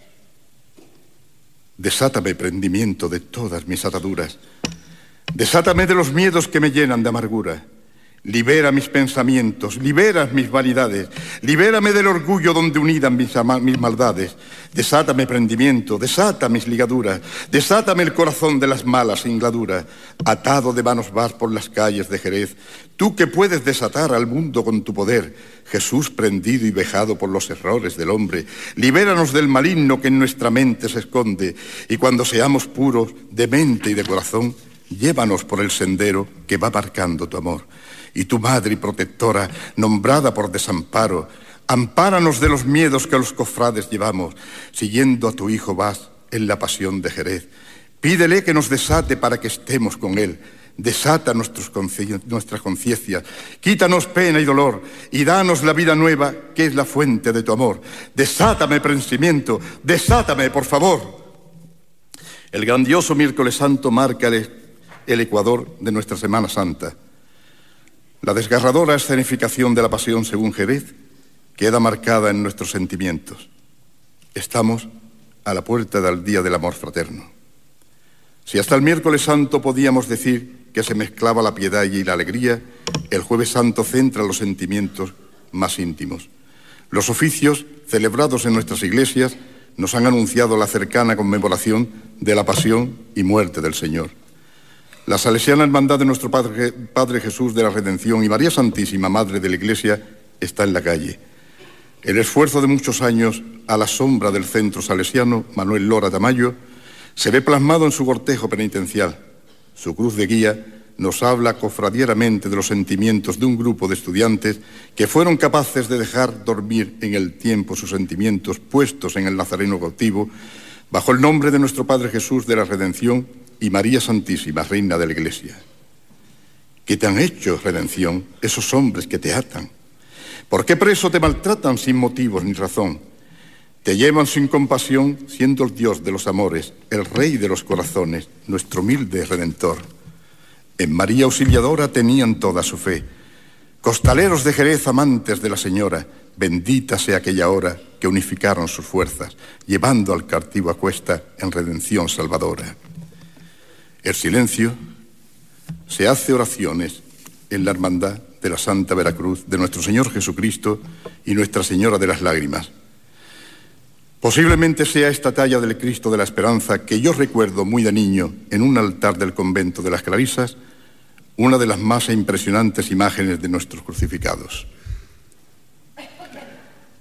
Desátame, prendimiento, de todas mis ataduras. Desátame de los miedos que me llenan de amargura. Libera mis pensamientos, libera mis vanidades, libérame del orgullo donde unidan mis, mis maldades. Desátame, prendimiento, desata mis ligaduras, desátame el corazón de las malas ingladuras. Atado de manos vas por las calles de Jerez, tú que puedes desatar al mundo con tu poder. Jesús prendido y vejado por los errores del hombre, libéranos del maligno que en nuestra mente se esconde, y cuando seamos puros de mente y de corazón, llévanos por el sendero que va marcando tu amor. Y tu madre y protectora, nombrada por desamparo, ampáranos de los miedos que los cofrades llevamos. Siguiendo a tu Hijo vas en la pasión de Jerez. Pídele que nos desate para que estemos con él. Desata nuestros conci- nuestras conciencias, quítanos pena y dolor, y danos la vida nueva, que es la fuente de tu amor. Desátame, prendimiento, desátame, por favor. El grandioso miércoles santo marca el, el ecuador de nuestra Semana Santa. La desgarradora escenificación de la pasión según Jerez queda marcada en nuestros sentimientos. Estamos a la puerta del día del amor fraterno. Si hasta el miércoles santo podíamos decir que se mezclaba la piedad y la alegría, el jueves santo centra los sentimientos más íntimos. Los oficios celebrados en nuestras iglesias nos han anunciado la cercana conmemoración de la pasión y muerte del Señor. La salesiana hermandad de nuestro Padre, Padre Jesús de la Redención y María Santísima, Madre de la Iglesia, está en la calle. El esfuerzo de muchos años a la sombra del centro salesiano, Manuel Lora Tamayo, se ve plasmado en su cortejo penitencial. Su cruz de guía nos habla cofradieramente de los sentimientos de un grupo de estudiantes que fueron capaces de dejar dormir en el tiempo sus sentimientos puestos en el Nazareno cautivo, bajo el nombre de nuestro Padre Jesús de la Redención y María Santísima, Reina de la Iglesia. ¿Qué te han hecho, Redención, esos hombres que te atan? ¿Por qué preso te maltratan sin motivos ni razón? Te llevan sin compasión, siendo el Dios de los amores, el Rey de los corazones, nuestro humilde Redentor. En María Auxiliadora tenían toda su fe. Costaleros de Jerez, amantes de la Señora, bendita sea aquella hora que unificaron sus fuerzas, llevando al cautivo a cuesta en redención salvadora. El silencio se hace oraciones en la hermandad de la Santa Veracruz de nuestro Señor Jesucristo y Nuestra Señora de las Lágrimas. Posiblemente sea esta talla del Cristo de la Esperanza que yo recuerdo muy de niño en un altar del convento de las Clarisas, una de las más impresionantes imágenes de nuestros crucificados.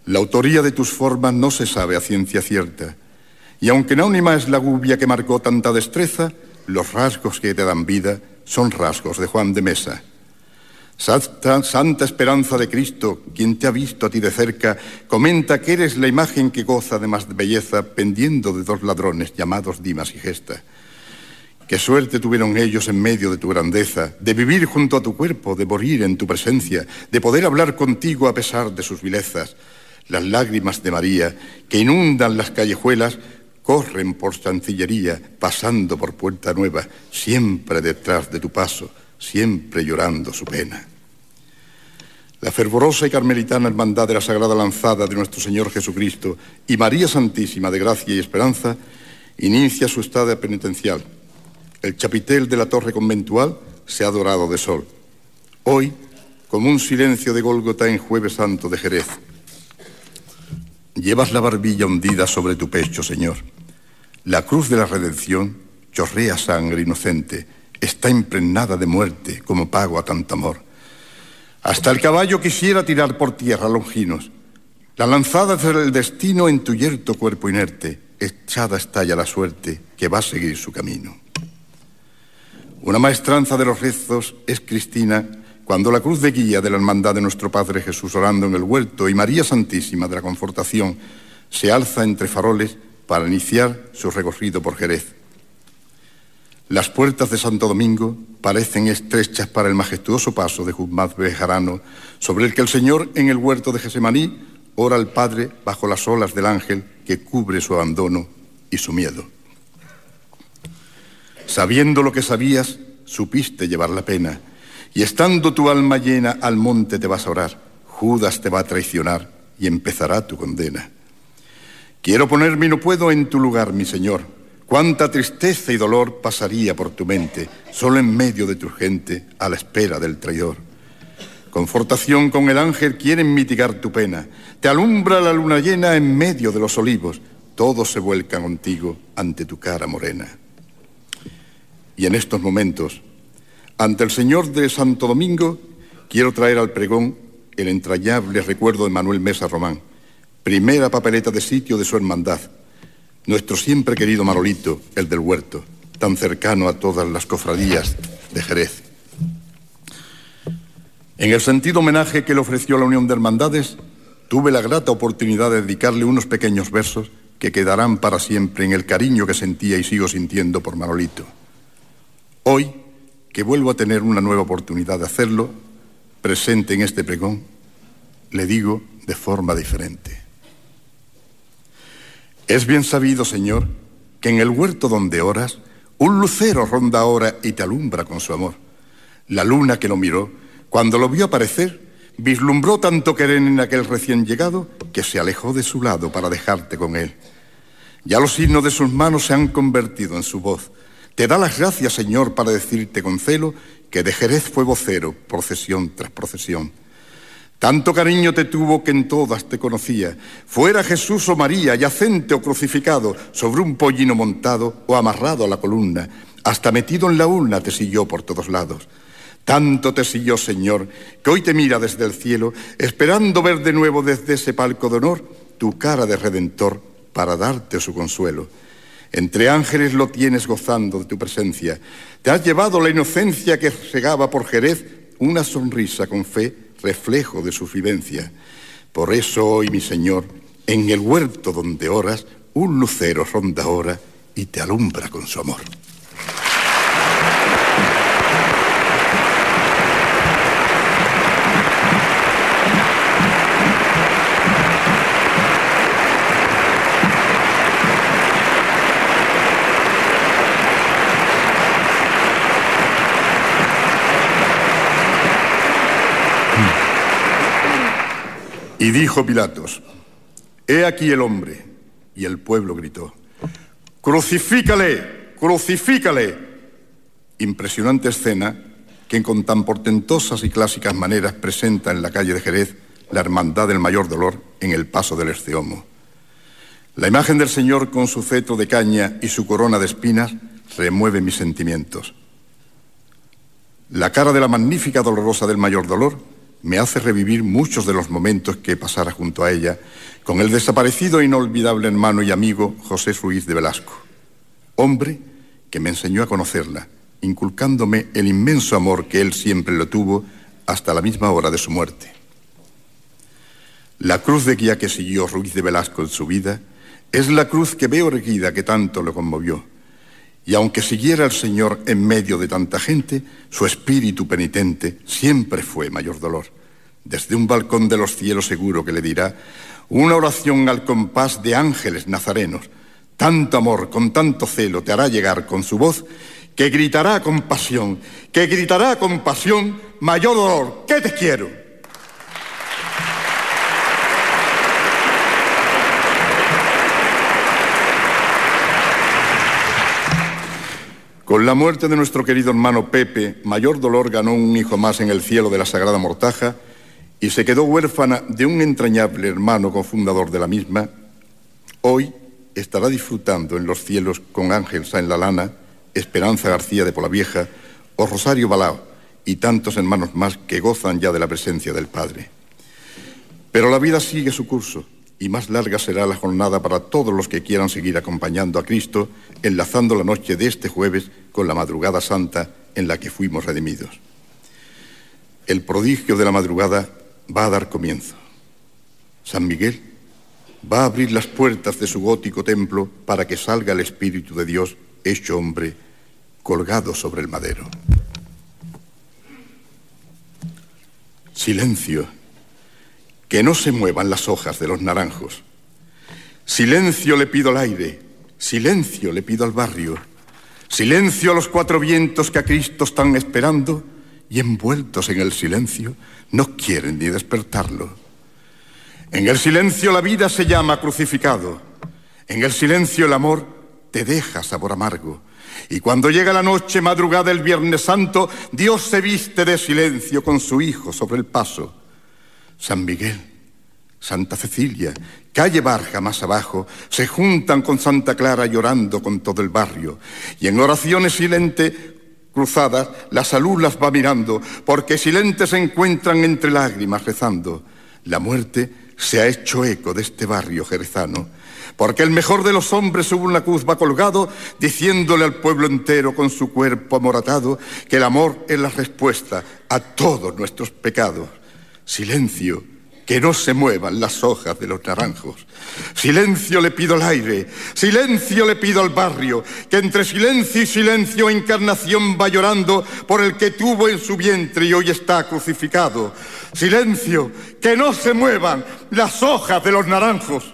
La autoría de tus formas no se sabe a ciencia cierta, y aunque anónima es la gubia que marcó tanta destreza, los rasgos que te dan vida son rasgos de Juan de Mesa. Santa, santa esperanza de Cristo, quien te ha visto a ti de cerca, comenta que eres la imagen que goza de más belleza, pendiendo de dos ladrones llamados Dimas y Gesta. Qué suerte tuvieron ellos en medio de tu grandeza, de vivir junto a tu cuerpo, de morir en tu presencia, de poder hablar contigo a pesar de sus vilezas. Las lágrimas de María, que inundan las callejuelas, corren por Chancillería, pasando por Puerta Nueva, siempre detrás de tu paso, siempre llorando su pena. La fervorosa y carmelitana hermandad de la Sagrada Lanzada de nuestro Señor Jesucristo y María Santísima de Gracia y Esperanza inicia su estada penitencial. El chapitel de la torre conventual se ha dorado de sol. Hoy, como un silencio de Gólgota en Jueves Santo de Jerez. Llevas la barbilla hundida sobre tu pecho, Señor. La cruz de la redención chorrea sangre inocente, está impregnada de muerte como pago a tanto amor. Hasta el caballo quisiera tirar por tierra Longinos. La lanzada del destino en tu yerto cuerpo inerte, echada está ya la suerte que va a seguir su camino. Una maestranza de los rezos es Cristina, cuando la cruz de guía de la hermandad de nuestro Padre Jesús orando en el huerto y María Santísima de la Confortación se alza entre faroles para iniciar su recorrido por Jerez. Las puertas de Santo Domingo parecen estrechas para el majestuoso paso de Guzmán Bejarano, sobre el que el Señor en el huerto de Gesemaní ora al Padre bajo las olas del ángel que cubre su abandono y su miedo. Sabiendo lo que sabías, supiste llevar la pena, y estando tu alma llena al monte te vas a orar, Judas te va a traicionar y empezará tu condena. Quiero ponerme y no puedo en tu lugar, mi Señor. Cuánta tristeza y dolor pasaría por tu mente, solo en medio de tu gente, a la espera del traidor. Confortación con el ángel quieren mitigar tu pena. Te alumbra la luna llena en medio de los olivos. Todos se vuelcan contigo ante tu cara morena. Y en estos momentos, ante el Señor de Santo Domingo, quiero traer al pregón el entrañable recuerdo de Manuel Mesa Román, primera papeleta de sitio de su hermandad, nuestro siempre querido Manolito, el del huerto, tan cercano a todas las cofradías de Jerez. En el sentido homenaje que le ofreció la Unión de Hermandades, tuve la grata oportunidad de dedicarle unos pequeños versos que quedarán para siempre en el cariño que sentía y sigo sintiendo por Manolito. Hoy, que vuelvo a tener una nueva oportunidad de hacerlo, presente en este pregón, le digo de forma diferente. Es bien sabido, Señor, que en el huerto donde oras, un lucero ronda ahora y te alumbra con su amor. La luna que lo miró, cuando lo vio aparecer, vislumbró tanto querer en aquel recién llegado que se alejó de su lado para dejarte con él. Ya los signos de sus manos se han convertido en su voz. Te da las gracias, Señor, para decirte con celo que de Jerez fue vocero, procesión tras procesión. Tanto cariño te tuvo que en todas te conocía, fuera Jesús o María, yacente o crucificado, sobre un pollino montado o amarrado a la columna, hasta metido en la urna te siguió por todos lados. Tanto te siguió, Señor, que hoy te mira desde el cielo, esperando ver de nuevo desde ese palco de honor tu cara de Redentor para darte su consuelo. Entre ángeles lo tienes gozando de tu presencia. Te has llevado la inocencia que regaba por Jerez una sonrisa con fe, reflejo de su vivencia. Por eso hoy, mi Señor, en el huerto donde oras, un lucero ronda ahora y te alumbra con su amor. Y dijo Pilatos, he aquí el hombre. Y el pueblo gritó, crucifícale, crucifícale. Impresionante escena que con tan portentosas y clásicas maneras presenta en la calle de Jerez la hermandad del mayor dolor en el paso del Erceomo. La imagen del Señor con su cetro de caña y su corona de espinas remueve mis sentimientos. La cara de la magnífica dolorosa del mayor dolor me hace revivir muchos de los momentos que pasara junto a ella con el desaparecido e inolvidable hermano y amigo José Ruiz de Velasco, hombre que me enseñó a conocerla, inculcándome el inmenso amor que él siempre lo tuvo hasta la misma hora de su muerte. La cruz de guía que siguió Ruiz de Velasco en su vida es la cruz que veo erguida que tanto lo conmovió. Y aunque siguiera al Señor en medio de tanta gente, su espíritu penitente siempre fue mayor dolor. Desde un balcón de los cielos seguro que le dirá una oración al compás de ángeles nazarenos. Tanto amor, con tanto celo te hará llegar con su voz, que gritará con pasión, que gritará con pasión, mayor dolor, que te quiero. Con la muerte de nuestro querido hermano Pepe, mayor dolor ganó un hijo más en el cielo de la Sagrada Mortaja y se quedó huérfana de un entrañable hermano cofundador de la misma. Hoy estará disfrutando en los cielos con Ángel Sáenz La Lana, Esperanza García de Polavieja o Rosario Balao y tantos hermanos más que gozan ya de la presencia del Padre. Pero la vida sigue su curso y más larga será la jornada para todos los que quieran seguir acompañando a Cristo, enlazando la noche de este jueves con la madrugada santa en la que fuimos redimidos. El prodigio de la madrugada va a dar comienzo. San Miguel va a abrir las puertas de su gótico templo para que salga el Espíritu de Dios hecho hombre, colgado sobre el madero. Silencio. Que no se muevan las hojas de los naranjos. Silencio le pido al aire, silencio le pido al barrio, silencio a los cuatro vientos que a Cristo están esperando y envueltos en el silencio no quieren ni despertarlo. En el silencio la vida se llama crucificado, en el silencio el amor te deja sabor amargo. Y cuando llega la noche madrugada del Viernes Santo, Dios se viste de silencio con su Hijo sobre el paso. San Miguel, Santa Cecilia, calle Barja más abajo, se juntan con Santa Clara llorando con todo el barrio. Y en oraciones silentes cruzadas, la salud las va mirando, porque silentes se encuentran entre lágrimas rezando. La muerte se ha hecho eco de este barrio jerezano, porque el mejor de los hombres sobre una cruz va colgado, diciéndole al pueblo entero con su cuerpo amoratado que el amor es la respuesta a todos nuestros pecados. Silencio, que no se muevan las hojas de los naranjos. Silencio le pido al aire, silencio le pido al barrio, que entre silencio y silencio Encarnación va llorando por el que tuvo en su vientre y hoy está crucificado. Silencio, que no se muevan las hojas de los naranjos.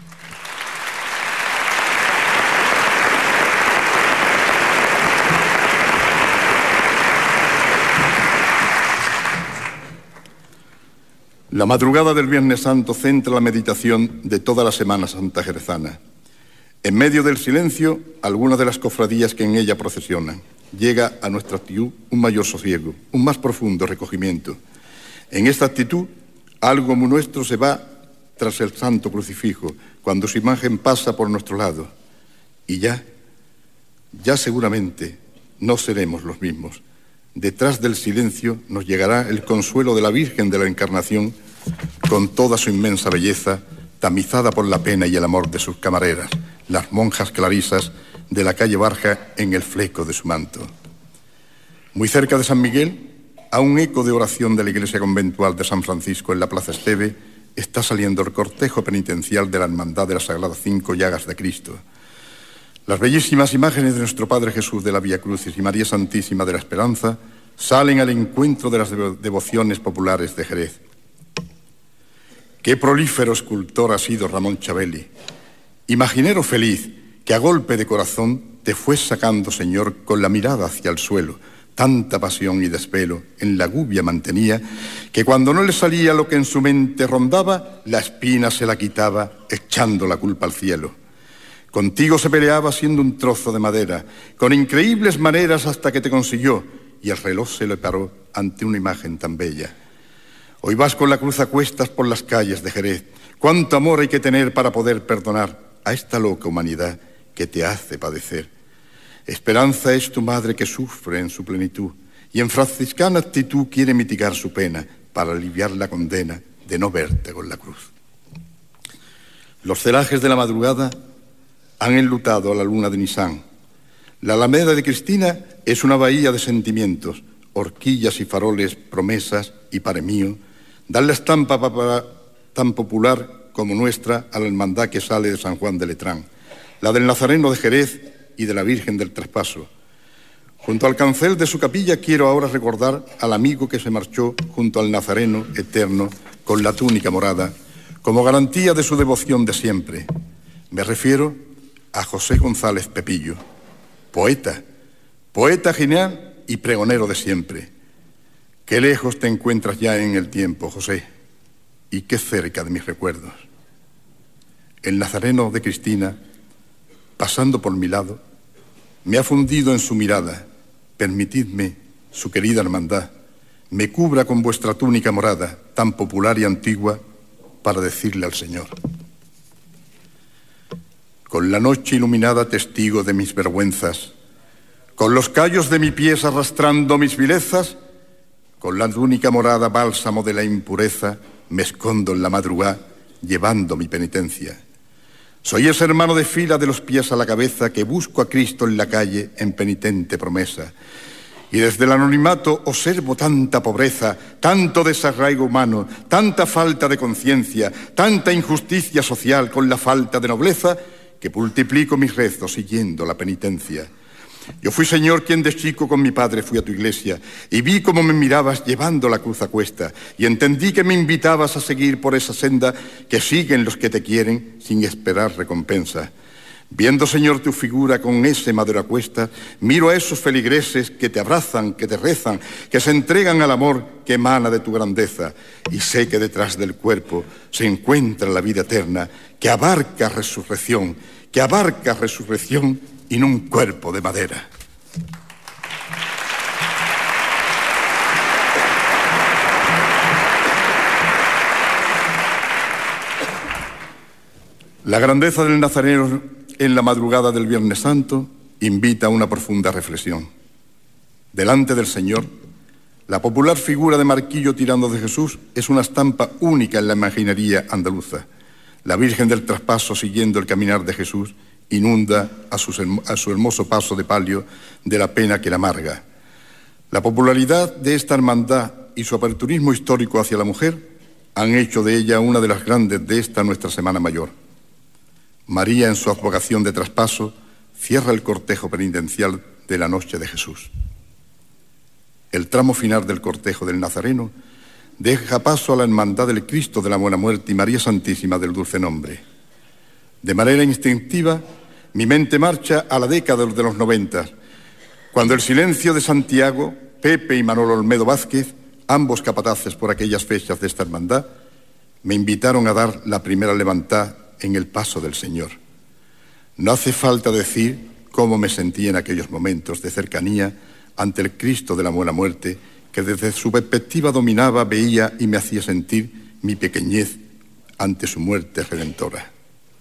La madrugada del Viernes Santo centra la meditación de toda la Semana Santa jerezana. En medio del silencio, algunas de las cofradías que en ella procesionan. Llega a nuestra actitud un mayor sosiego, un más profundo recogimiento. En esta actitud, algo como nuestro se va tras el santo crucifijo, cuando su imagen pasa por nuestro lado. Y ya, ya seguramente no seremos los mismos. Detrás del silencio nos llegará el consuelo de la Virgen de la Encarnación con toda su inmensa belleza, tamizada por la pena y el amor de sus camareras, las monjas clarisas de la calle Barja en el fleco de su manto. Muy cerca de San Miguel, a un eco de oración de la iglesia conventual de San Francisco en la Plaza Esteve, está saliendo el cortejo penitencial de la Hermandad de las Sagradas Cinco Llagas de Cristo. Las bellísimas imágenes de nuestro Padre Jesús de la Vía Crucis y María Santísima de la Esperanza salen al encuentro de las devo- devociones populares de Jerez. Qué prolífero escultor ha sido Ramón Chabeli, imaginero feliz que a golpe de corazón te fue sacando, Señor, con la mirada hacia el suelo. Tanta pasión y desvelo en la gubia mantenía, que cuando no le salía lo que en su mente rondaba, la espina se la quitaba, echando la culpa al cielo. Contigo se peleaba siendo un trozo de madera, con increíbles maneras hasta que te consiguió, y el reloj se le paró ante una imagen tan bella. Hoy vas con la cruz a cuestas por las calles de Jerez. Cuánto amor hay que tener para poder perdonar a esta loca humanidad que te hace padecer. Esperanza es tu madre que sufre en su plenitud, y en franciscana actitud quiere mitigar su pena. para aliviar la condena de no verte con la cruz. Los celajes de la madrugada han enlutado a la luna de Nisán. La Alameda de Cristina es una bahía de sentimientos, horquillas y faroles, promesas y pare mío, dan la estampa para, tan popular como nuestra a la hermandad que sale de San Juan de Letrán, la del Nazareno de Jerez y de la Virgen del Traspaso. Junto al cancel de su capilla quiero ahora recordar al amigo que se marchó junto al Nazareno eterno con la túnica morada, como garantía de su devoción de siempre. Me refiero a José González Pepillo, poeta, poeta genial y pregonero de siempre. Qué lejos te encuentras ya en el tiempo, José, y qué cerca de mis recuerdos. El Nazareno de Cristina, pasando por mi lado, me ha fundido en su mirada. Permitidme, su querida hermandad, me cubra con vuestra túnica morada, tan popular y antigua, para decirle al Señor. Con la noche iluminada testigo de mis vergüenzas, con los callos de mi pies arrastrando mis vilezas, con la túnica morada bálsamo de la impureza, me escondo en la madrugada, llevando mi penitencia. Soy ese hermano de fila de los pies a la cabeza que busco a Cristo en la calle en penitente promesa. Y desde el anonimato observo tanta pobreza, tanto desarraigo humano, tanta falta de conciencia, tanta injusticia social con la falta de nobleza, que multiplico mis rezos siguiendo la penitencia. Yo fui, Señor, quien de chico con mi padre fui a tu iglesia y vi cómo me mirabas llevando la cruz a cuesta y entendí que me invitabas a seguir por esa senda que siguen los que te quieren sin esperar recompensa. Viendo, Señor, tu figura con ese madero a cuesta, miro a esos feligreses que te abrazan, que te rezan, que se entregan al amor que emana de tu grandeza y sé que detrás del cuerpo se encuentra la vida eterna que abarca resurrección, que abarca resurrección y no un cuerpo de madera. La grandeza del Nazareno en la madrugada del Viernes Santo invita a una profunda reflexión. Delante del Señor, la popular figura de Marquillo tirando de Jesús es una estampa única en la imaginería andaluza. La Virgen del Traspaso, siguiendo el caminar de Jesús, inunda a su, a su hermoso paso de palio de la pena que la amarga. La popularidad de esta hermandad y su aperturismo histórico hacia la mujer han hecho de ella una de las grandes de esta nuestra Semana Mayor. María, en su advocación de traspaso, cierra el cortejo penitencial de la Noche de Jesús. El tramo final del cortejo del Nazareno deja paso a la Hermandad del Cristo de la Buena Muerte y María Santísima del Dulce Nombre. De manera instintiva, mi mente marcha a la década de los noventa, cuando el silencio de Santiago, Pepe y Manolo Olmedo Vázquez, ambos capataces por aquellas fechas de esta hermandad, me invitaron a dar la primera levantada en el paso del Señor. No hace falta decir cómo me sentí en aquellos momentos de cercanía ante el Cristo de la Buena Muerte, que desde su perspectiva dominaba, veía y me hacía sentir mi pequeñez ante su muerte redentora.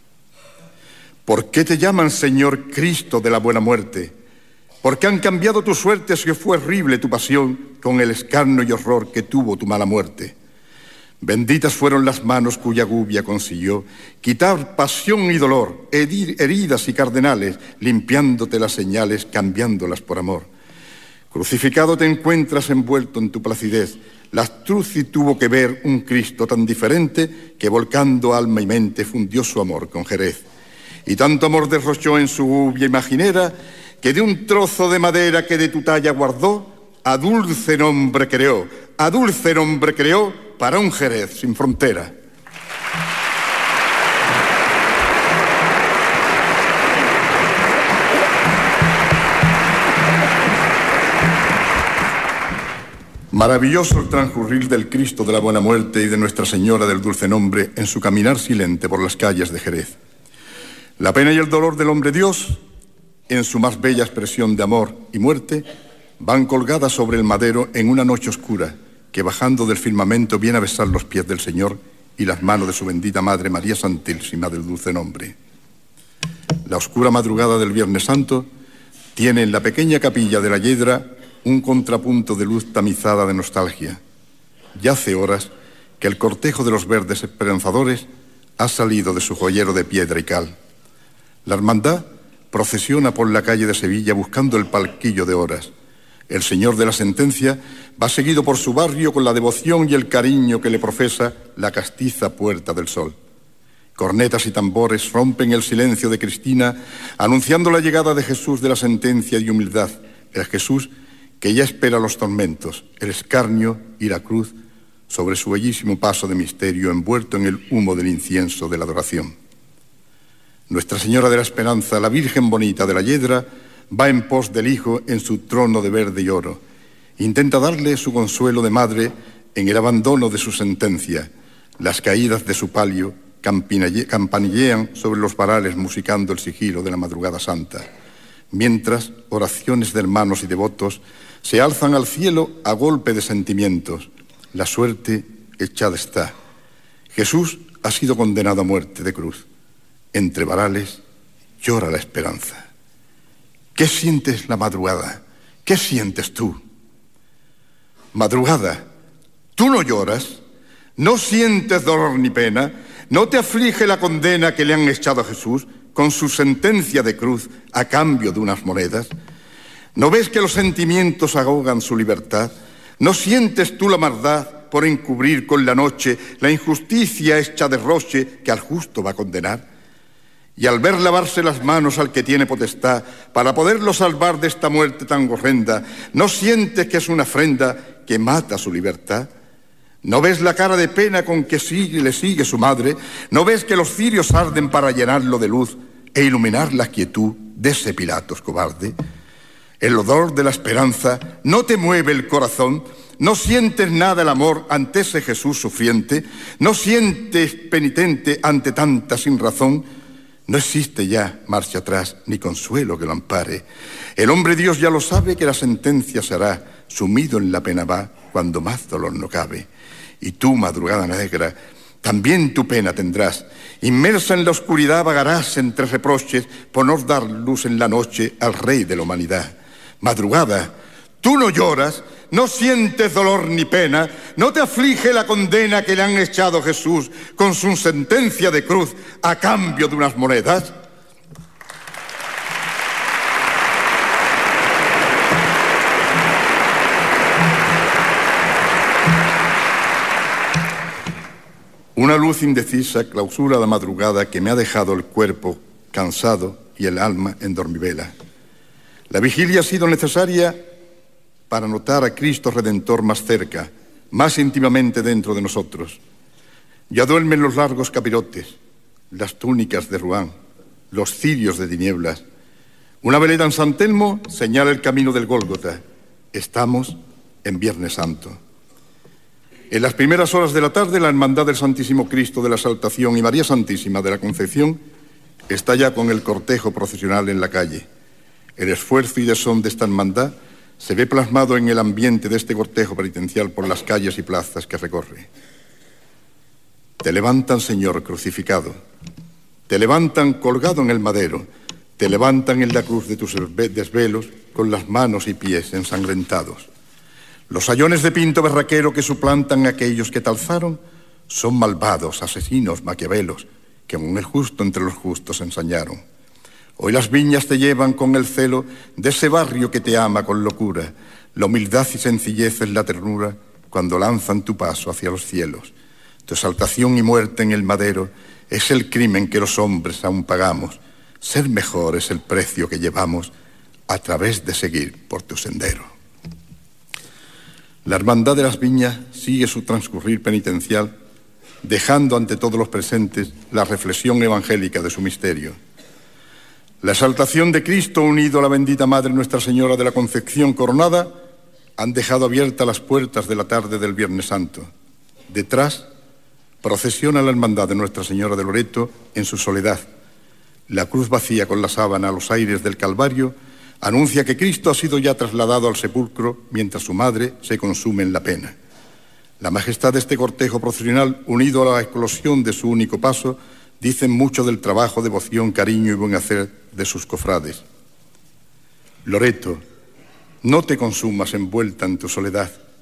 ¿Por qué te llaman, Señor, Cristo de la Buena Muerte? ¿Por qué han cambiado tu suerte si fue horrible tu pasión con el escarnio y horror que tuvo tu mala muerte? Benditas fueron las manos cuya gubia consiguió quitar pasión y dolor, heridas y cardenales, limpiándote las señales, cambiándolas por amor. Crucificado te encuentras envuelto en tu placidez. La astruci tuvo que ver un Cristo tan diferente que volcando alma y mente fundió su amor con Jerez. Y tanto amor derrochó en su gubia imaginera que de un trozo de madera que de tu talla guardó, a dulce nombre creó, a dulce nombre creó para un Jerez sin frontera. Maravilloso el transcurrir del Cristo de la Buena Muerte y de Nuestra Señora del Dulce Nombre en su caminar silente por las calles de Jerez. La pena y el dolor del hombre Dios, en su más bella expresión de amor y muerte, van colgadas sobre el madero en una noche oscura, que bajando del firmamento viene a besar los pies del Señor y las manos de su bendita Madre María Santísima del Dulce Nombre. La oscura madrugada del Viernes Santo tiene en la pequeña capilla de la Yedra un contrapunto de luz tamizada de nostalgia. Ya hace horas que el cortejo de los verdes esperanzadores ha salido de su joyero de piedra y cal. La hermandad procesiona por la calle de Sevilla buscando el palquillo de horas. El señor de la sentencia va seguido por su barrio con la devoción y el cariño que le profesa la castiza Puerta del Sol. Cornetas y tambores rompen el silencio de Cristina, anunciando la llegada de Jesús de la sentencia y humildad, el Jesús que ya espera los tormentos, el escarnio y la cruz sobre su bellísimo paso de misterio envuelto en el humo del incienso de la adoración. Nuestra Señora de la Esperanza, la Virgen bonita de la Yedra, va en pos del Hijo en su trono de verde y oro. Intenta darle su consuelo de madre en el abandono de su sentencia. Las caídas de su palio campanillean sobre los varales musicando el sigilo de la madrugada santa, mientras oraciones de hermanos y devotos se alzan al cielo a golpe de sentimientos. La suerte echada está. Jesús ha sido condenado a muerte de cruz. Entre varales llora la esperanza. ¿Qué sientes la madrugada? ¿Qué sientes tú? Madrugada, ¿tú no lloras? ¿No sientes dolor ni pena? ¿No te aflige la condena que le han echado a Jesús con su sentencia de cruz a cambio de unas monedas? ¿No ves que los sentimientos ahogan su libertad? ¿No sientes tú la maldad por encubrir con la noche la injusticia hecha de roche que al justo va a condenar? Y al ver lavarse las manos al que tiene potestad para poderlo salvar de esta muerte tan horrenda, ¿no sientes que es una afrenta que mata su libertad? ¿No ves la cara de pena con que sigue, le sigue su madre? ¿No ves que los cirios arden para llenarlo de luz e iluminar la quietud de ese Pilatos cobarde? El odor de la esperanza no te mueve el corazón. ¿No sientes nada el amor ante ese Jesús sufriente? ¿No sientes penitente ante tanta sin razón? No existe ya marcha atrás ni consuelo que lo ampare. El hombre Dios ya lo sabe que la sentencia se hará, sumido en la pena va cuando más dolor no cabe. Y tú, madrugada negra, también tu pena tendrás. Inmersa en la oscuridad vagarás entre reproches por no dar luz en la noche al Rey de la humanidad. Madrugada, tú no lloras, no sientes dolor ni pena, no te aflige la condena que le han echado a Jesús con su sentencia de cruz a cambio de unas monedas. Una luz indecisa clausura la madrugada que me ha dejado el cuerpo cansado y el alma en dormivela. La vigilia ha sido necesaria para notar a Cristo Redentor más cerca, más íntimamente dentro de nosotros. Ya duermen los largos capirotes, las túnicas de Ruán, los cirios de tinieblas. Una veleta en San Telmo señala el camino del Gólgota. Estamos en Viernes Santo. En las primeras horas de la tarde, la Hermandad del Santísimo Cristo de la Exaltación y María Santísima de la Concepción está ya con el cortejo procesional en la calle. El esfuerzo y tesón de esta hermandad se ve plasmado en el ambiente de este cortejo penitencial por las calles y plazas que recorre. Te levantan, Señor, crucificado. Te levantan colgado en el madero. Te levantan en la cruz de tus desvelos con las manos y pies ensangrentados. Los sayones de pinto berraquero que suplantan a aquellos que te alzaron son malvados, asesinos, maquiavelos, que con el justo entre los justos ensañaron. Hoy las viñas te llevan con el celo de ese barrio que te ama con locura. La humildad y sencillez es la ternura cuando lanzan tu paso hacia los cielos. Tu exaltación y muerte en el madero es el crimen que los hombres aún pagamos. Ser mejor es el precio que llevamos a través de seguir por tu sendero. La hermandad de las viñas sigue su transcurrir penitencial, dejando ante todos los presentes la reflexión evangélica de su misterio. La exaltación de Cristo unido a la bendita Madre Nuestra Señora de la Concepción coronada han dejado abiertas las puertas de la tarde del Viernes Santo. Detrás procesiona la hermandad de Nuestra Señora de Loreto en su soledad. La cruz vacía con la sábana a los aires del Calvario anuncia que Cristo ha sido ya trasladado al sepulcro mientras su madre se consume en la pena. La majestad de este cortejo procesional, unido a la explosión de su único paso, dicen mucho del trabajo, devoción, cariño y buen hacer de sus cofrades. Loreto, no te consumas envuelta en tu soledad.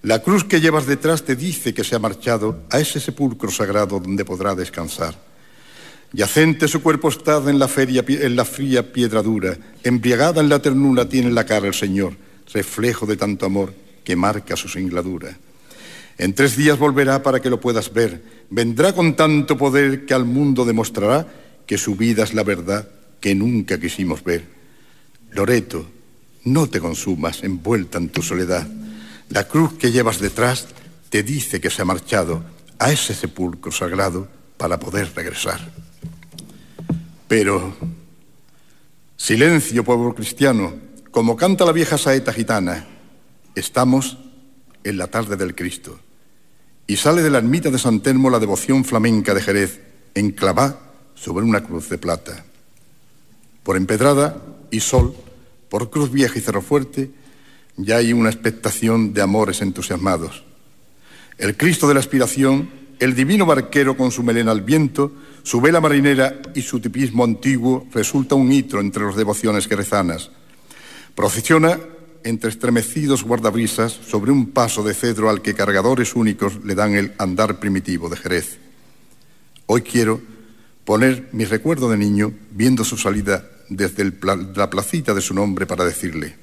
La cruz que llevas detrás te dice que se ha marchado a ese sepulcro sagrado donde podrá descansar. Yacente su cuerpo está en la, feria, en la fría piedra dura, embriagada en la ternura tiene la cara el Señor, reflejo de tanto amor que marca su singladura. En tres días volverá para que lo puedas ver, vendrá con tanto poder que al mundo demostrará que su vida es la verdad que nunca quisimos ver. Loreto, no te consumas envuelta en tu soledad. La cruz que llevas detrás te dice que se ha marchado a ese sepulcro sagrado para poder regresar. Pero, silencio, pueblo cristiano, como canta la vieja saeta gitana, estamos en la tarde del Cristo. Y sale de la ermita de San Telmo la devoción flamenca de Jerez, enclavada sobre una cruz de plata. Por Empedrada y Sol, por Cruz Vieja y Cerro Fuerte, ya hay una expectación de amores entusiasmados. El Cristo de la Aspiración, el divino barquero con su melena al viento, su vela marinera y su tipismo antiguo resulta un hito entre las devociones jerezanas. Procesiona entre estremecidos guardabrisas sobre un paso de cedro al que cargadores únicos le dan el andar primitivo de Jerez. Hoy quiero poner mi recuerdo de niño viendo su salida desde el pla la placita de su nombre para decirle: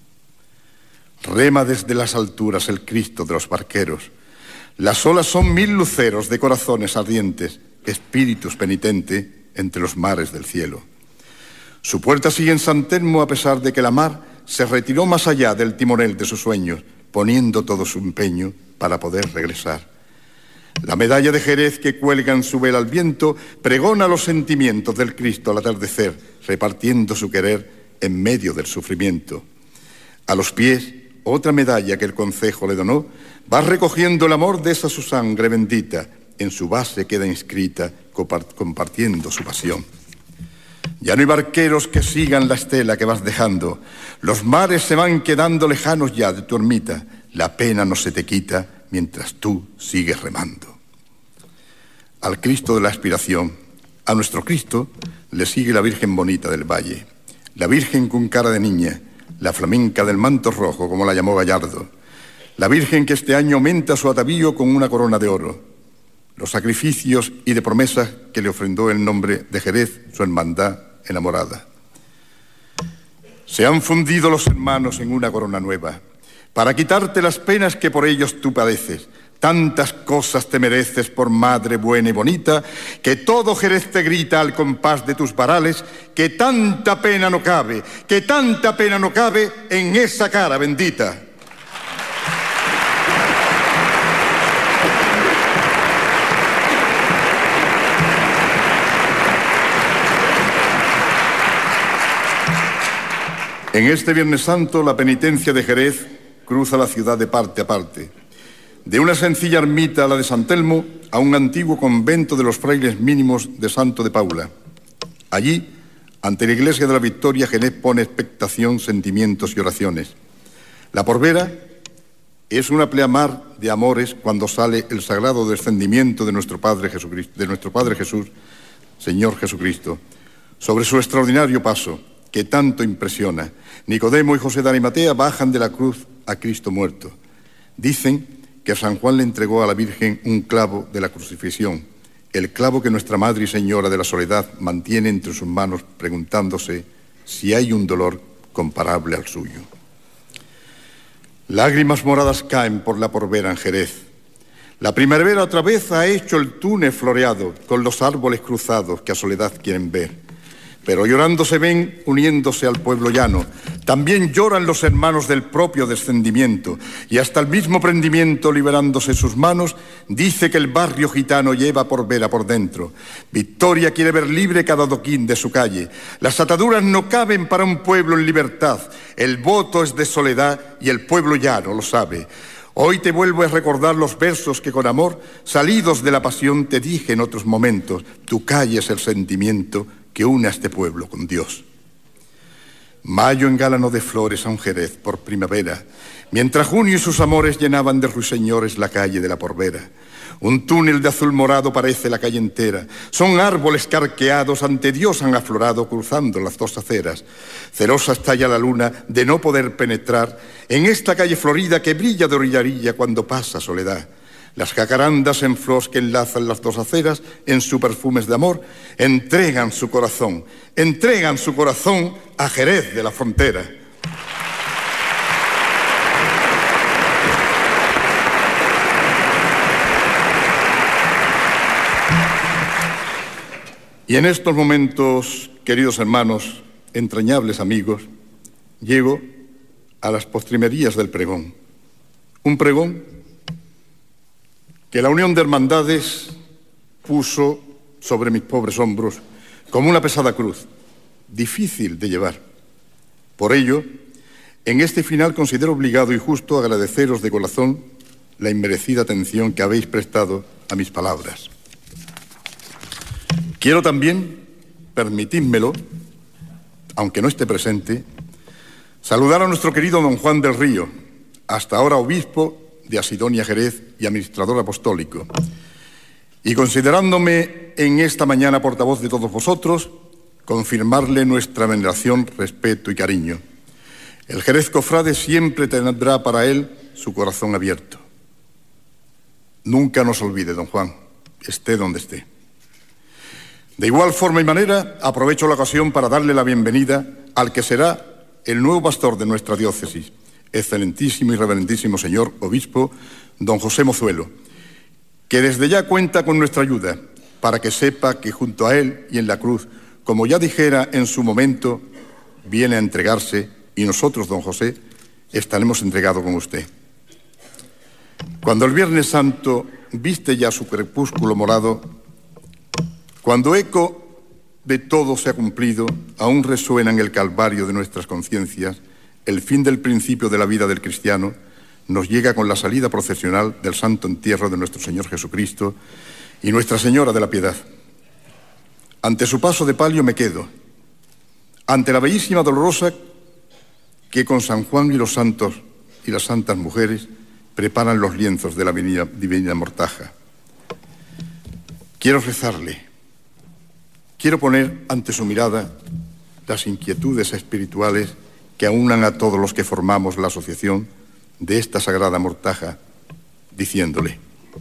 rema desde las alturas el Cristo de los barqueros. Las olas son mil luceros de corazones ardientes, espíritus penitentes entre los mares del cielo. Su puerta sigue en San Telmo a pesar de que la mar se retiró más allá del timonel de sus sueños, poniendo todo su empeño para poder regresar. La medalla de Jerez que cuelga en su vela al viento pregona los sentimientos del Cristo al atardecer, repartiendo su querer en medio del sufrimiento. A los pies, otra medalla que el concejo le donó va recogiendo el amor de esa su sangre bendita. En su base queda inscrita, compartiendo su pasión. Ya no hay barqueros que sigan la estela que vas dejando. Los mares se van quedando lejanos ya de tu ermita. La pena no se te quita mientras tú sigues remando. Al Cristo de la Aspiración, a nuestro Cristo, le sigue la Virgen bonita del Valle. La Virgen con cara de niña, la flamenca del manto rojo, como la llamó Gallardo. La Virgen que este año aumenta su atavío con una corona de oro. Los sacrificios y de promesas que le ofrendó el nombre de Jerez, su hermandad enamorada. Se han fundido los hermanos en una corona nueva, para quitarte las penas que por ellos tú padeces. Tantas cosas te mereces por madre buena y bonita, que todo Jerez te grita al compás de tus varales, que tanta pena no cabe, que tanta pena no cabe en esa cara bendita. En este Viernes Santo, la penitencia de Jerez cruza la ciudad de parte a parte. De una sencilla ermita, la de San Telmo, a un antiguo convento de los frailes mínimos de Santo de Paula. Allí, ante la iglesia de la Victoria, Jerez pone expectación, sentimientos y oraciones. La Porvera es una pleamar de amores cuando sale el sagrado descendimiento de nuestro Padre Jesucristo, de nuestro Padre Jesús, Señor Jesucristo, sobre su extraordinario paso, que tanto impresiona. Nicodemo y José de Arimatea bajan de la cruz a Cristo muerto. Dicen que San Juan le entregó a la Virgen un clavo de la crucifixión, el clavo que nuestra Madre y Señora de la Soledad mantiene entre sus manos, preguntándose si hay un dolor comparable al suyo. Lágrimas moradas caen por la Porvera en Jerez. La primavera otra vez ha hecho el túnel floreado, con los árboles cruzados que a Soledad quieren ver. Pero llorando se ven uniéndose al pueblo llano. También lloran los hermanos del propio descendimiento, y hasta el mismo prendimiento, liberándose sus manos, dice que el barrio gitano lleva Porvera por dentro. Victoria quiere ver libre cada adoquín de su calle. Las ataduras no caben para un pueblo en libertad. El voto es de Soledad y el pueblo llano lo sabe. Hoy te vuelvo a recordar los versos que con amor, salidos de la pasión, te dije en otros momentos. Tu calle es el sentimiento que une a este pueblo con Dios. Mayo engalanó de flores a un Jerez por primavera, mientras junio y sus amores llenaban de ruiseñores la calle de la Porvera. Un túnel de azul morado parece la calle entera. Son árboles carqueados, ante Dios han aflorado, cruzando las dos aceras. Celosa está ya la luna de no poder penetrar en esta calle florida que brilla de orilla a orilla cuando pasa soledad. Las jacarandas en flor que enlazan las dos aceras en su perfumes de amor entregan su corazón, entregan su corazón a Jerez de la Frontera. Y en estos momentos, queridos hermanos, entrañables amigos, llego a las postrimerías del pregón. Un pregón que la Unión de Hermandades puso sobre mis pobres hombros como una pesada cruz, difícil de llevar. Por ello, en este final considero obligado y justo agradeceros de corazón la inmerecida atención que habéis prestado a mis palabras. Quiero también, permitídmelo, aunque no esté presente, saludar a nuestro querido don Juan del Río, hasta ahora obispo de Asidonia Jerez y administrador apostólico. Y considerándome en esta mañana portavoz de todos vosotros, confirmarle nuestra veneración, respeto y cariño. El Jerez cofrade siempre tendrá para él su corazón abierto. Nunca nos olvide, don Juan, esté donde esté. De igual forma y manera, aprovecho la ocasión para darle la bienvenida al que será el nuevo pastor de nuestra diócesis, excelentísimo y reverendísimo señor obispo, don José Mozuelo, que desde ya cuenta con nuestra ayuda, para que sepa que junto a él y en la cruz, como ya dijera en su momento, viene a entregarse, y nosotros, don José, estaremos entregados con usted. Cuando el Viernes Santo viste ya su crepúsculo morado, cuando eco de todo se ha cumplido, aún resuena en el calvario de nuestras conciencias, el fin del principio de la vida del cristiano nos llega con la salida procesional del santo entierro de nuestro Señor Jesucristo y Nuestra Señora de la Piedad. Ante su paso de palio me quedo, ante la bellísima dolorosa que con San Juan y los santos y las santas mujeres preparan los lienzos de la divina mortaja. Quiero rezarle, quiero poner ante su mirada las inquietudes espirituales que aunan a todos los que formamos la asociación de esta sagrada mortaja, diciéndole: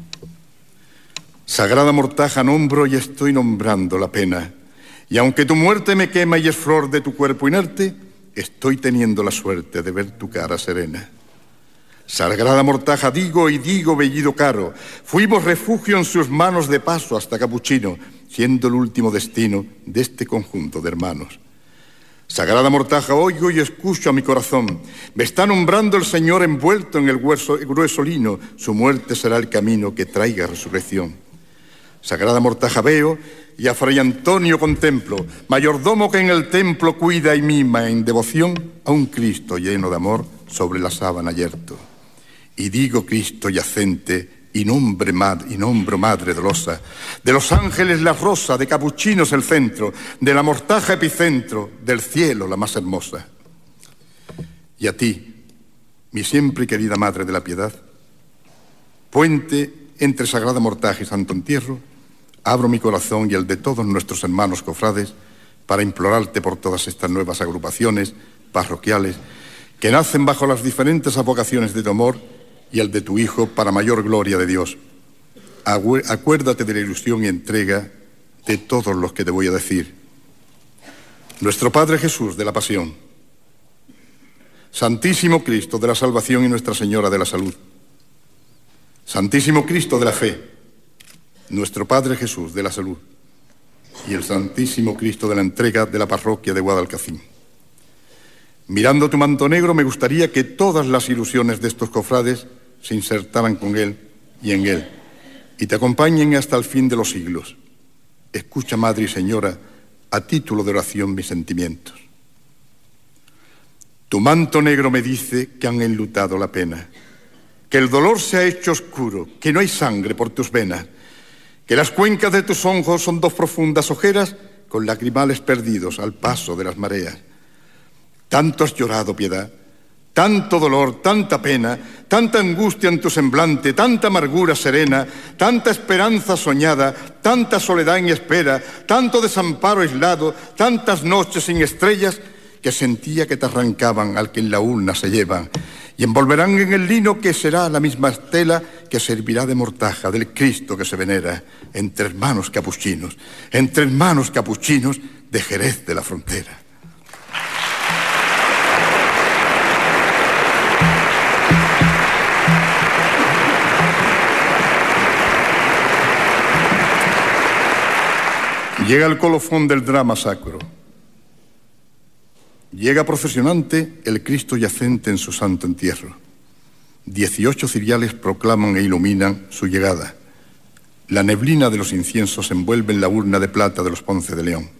sagrada mortaja, nombro y estoy nombrando la pena, y aunque tu muerte me quema y es flor de tu cuerpo inerte, estoy teniendo la suerte de ver tu cara serena. Sagrada mortaja, digo y digo, bellido caro, fuimos refugio en sus manos de paso hasta Capuchino, siendo el último destino de este conjunto de hermanos. Sagrada mortaja, oigo y escucho a mi corazón. Me está nombrando el Señor envuelto en el hueso, grueso lino. Su muerte será el camino que traiga resurrección. Sagrada mortaja, veo y a Fray Antonio contemplo, mayordomo que en el templo cuida y mima en devoción a un Cristo lleno de amor sobre la sábana yerto. Y digo Cristo yacente, y nombre mad, y nombro madre dolosa, de los ángeles la rosa, de capuchinos el centro, de la mortaja epicentro, del cielo la más hermosa. Y a ti, mi siempre querida Madre de la Piedad, puente entre sagrada mortaja y santo entierro, abro mi corazón y el de todos nuestros hermanos cofrades para implorarte por todas estas nuevas agrupaciones parroquiales que nacen bajo las diferentes avocaciones de tu amor y el de tu Hijo para mayor gloria de Dios. Acuérdate de la ilusión y entrega de todos los que te voy a decir. Nuestro Padre Jesús de la Pasión, Santísimo Cristo de la Salvación y Nuestra Señora de la Salud, Santísimo Cristo de la Fe, nuestro Padre Jesús de la Salud y el Santísimo Cristo de la Entrega de la Parroquia de Guadalcacín. Mirando tu manto negro, me gustaría que todas las ilusiones de estos cofrades se insertaran con él y en él, y te acompañen hasta el fin de los siglos. Escucha, Madre y Señora, a título de oración mis sentimientos. Tu manto negro me dice que han enlutado la pena, que el dolor se ha hecho oscuro, que no hay sangre por tus venas, que las cuencas de tus ojos son dos profundas ojeras con lagrimales perdidos al paso de las mareas. Tanto has llorado, Piedad, Tanto dolor, tanta pena, tanta angustia en tu semblante, tanta amargura serena, tanta esperanza soñada, tanta soledad en espera, tanto desamparo aislado, tantas noches sin estrellas, que sentía que te arrancaban al que en la urna se llevan, y envolverán en el lino que será la misma estela que servirá de mortaja del Cristo que se venera, entre hermanos capuchinos, entre hermanos capuchinos de Jerez de la Frontera. Llega el colofón del drama sacro. Llega procesionante el Cristo yacente en su santo entierro. Dieciocho ciriales proclaman e iluminan su llegada. La neblina de los inciensos envuelve en la urna de plata de los Ponce de León.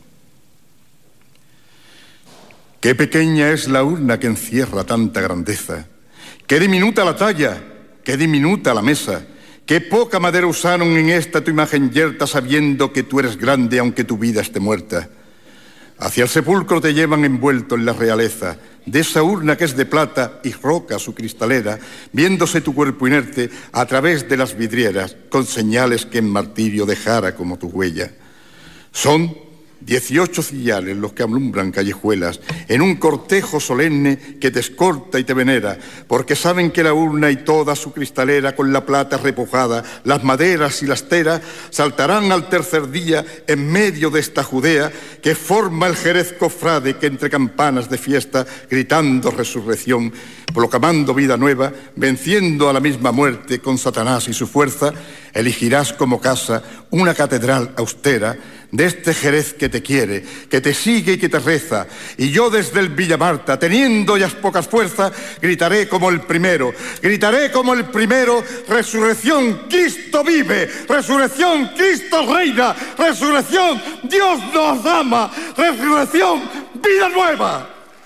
Qué pequeña es la urna que encierra tanta grandeza. Qué diminuta la talla, qué diminuta la mesa. Qué poca madera usaron en esta tu imagen yerta, sabiendo que tú eres grande aunque tu vida esté muerta. Hacia el sepulcro te llevan envuelto en la realeza de esa urna que es de plata y roca su cristalera, viéndose tu cuerpo inerte a través de las vidrieras, con señales que en martirio dejara como tu huella. Son dieciocho ciriales los que alumbran callejuelas en un cortejo solemne que te escorta y te venera, porque saben que la urna y toda su cristalera con la plata repujada, las maderas y las teras, saltarán al tercer día en medio de esta Judea que forma el Jerez cofrade que entre campanas de fiesta, gritando resurrección, proclamando vida nueva, venciendo a la misma muerte con Satanás y su fuerza, elegirás como casa una catedral austera de este Jerez que te quiere, que te sigue y que te reza. Y yo desde el Villamarta, teniendo ya pocas fuerzas, gritaré como el primero, gritaré como el primero: resurrección, Cristo vive, resurrección, Cristo reina, resurrección, Dios nos ama, resurrección, vida nueva.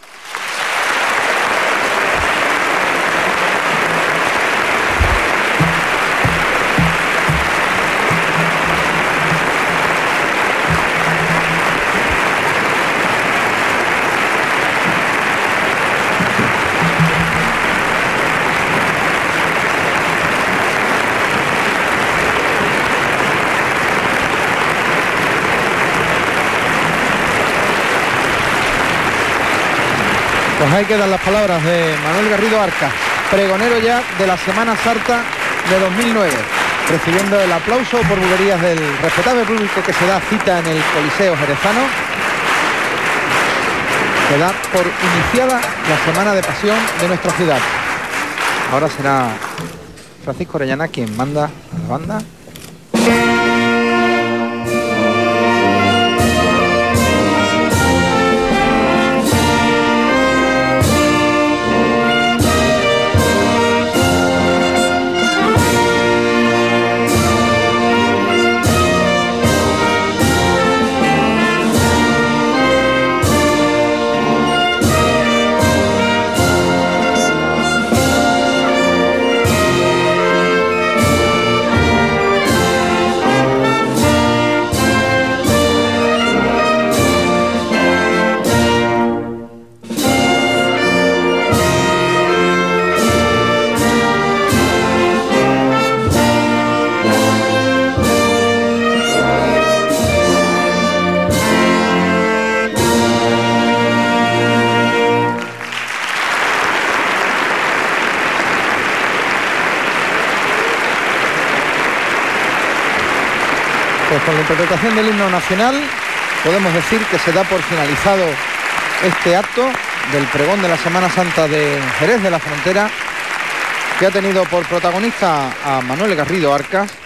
Pues ahí quedan las palabras de Manuel Garrido Arcas, pregonero ya de la Semana Santa de dos mil nueve, recibiendo el aplauso por bulerías del respetable público que se da cita en el Coliseo jerezano, que da por iniciada la Semana de Pasión de nuestra ciudad. Ahora será Francisco Orellana quien manda a la banda. Pues con la interpretación del himno nacional podemos decir que se da por finalizado este acto del pregón de la Semana Santa de Jerez de la Frontera, que ha tenido por protagonista a Manuel Garrido Arcas,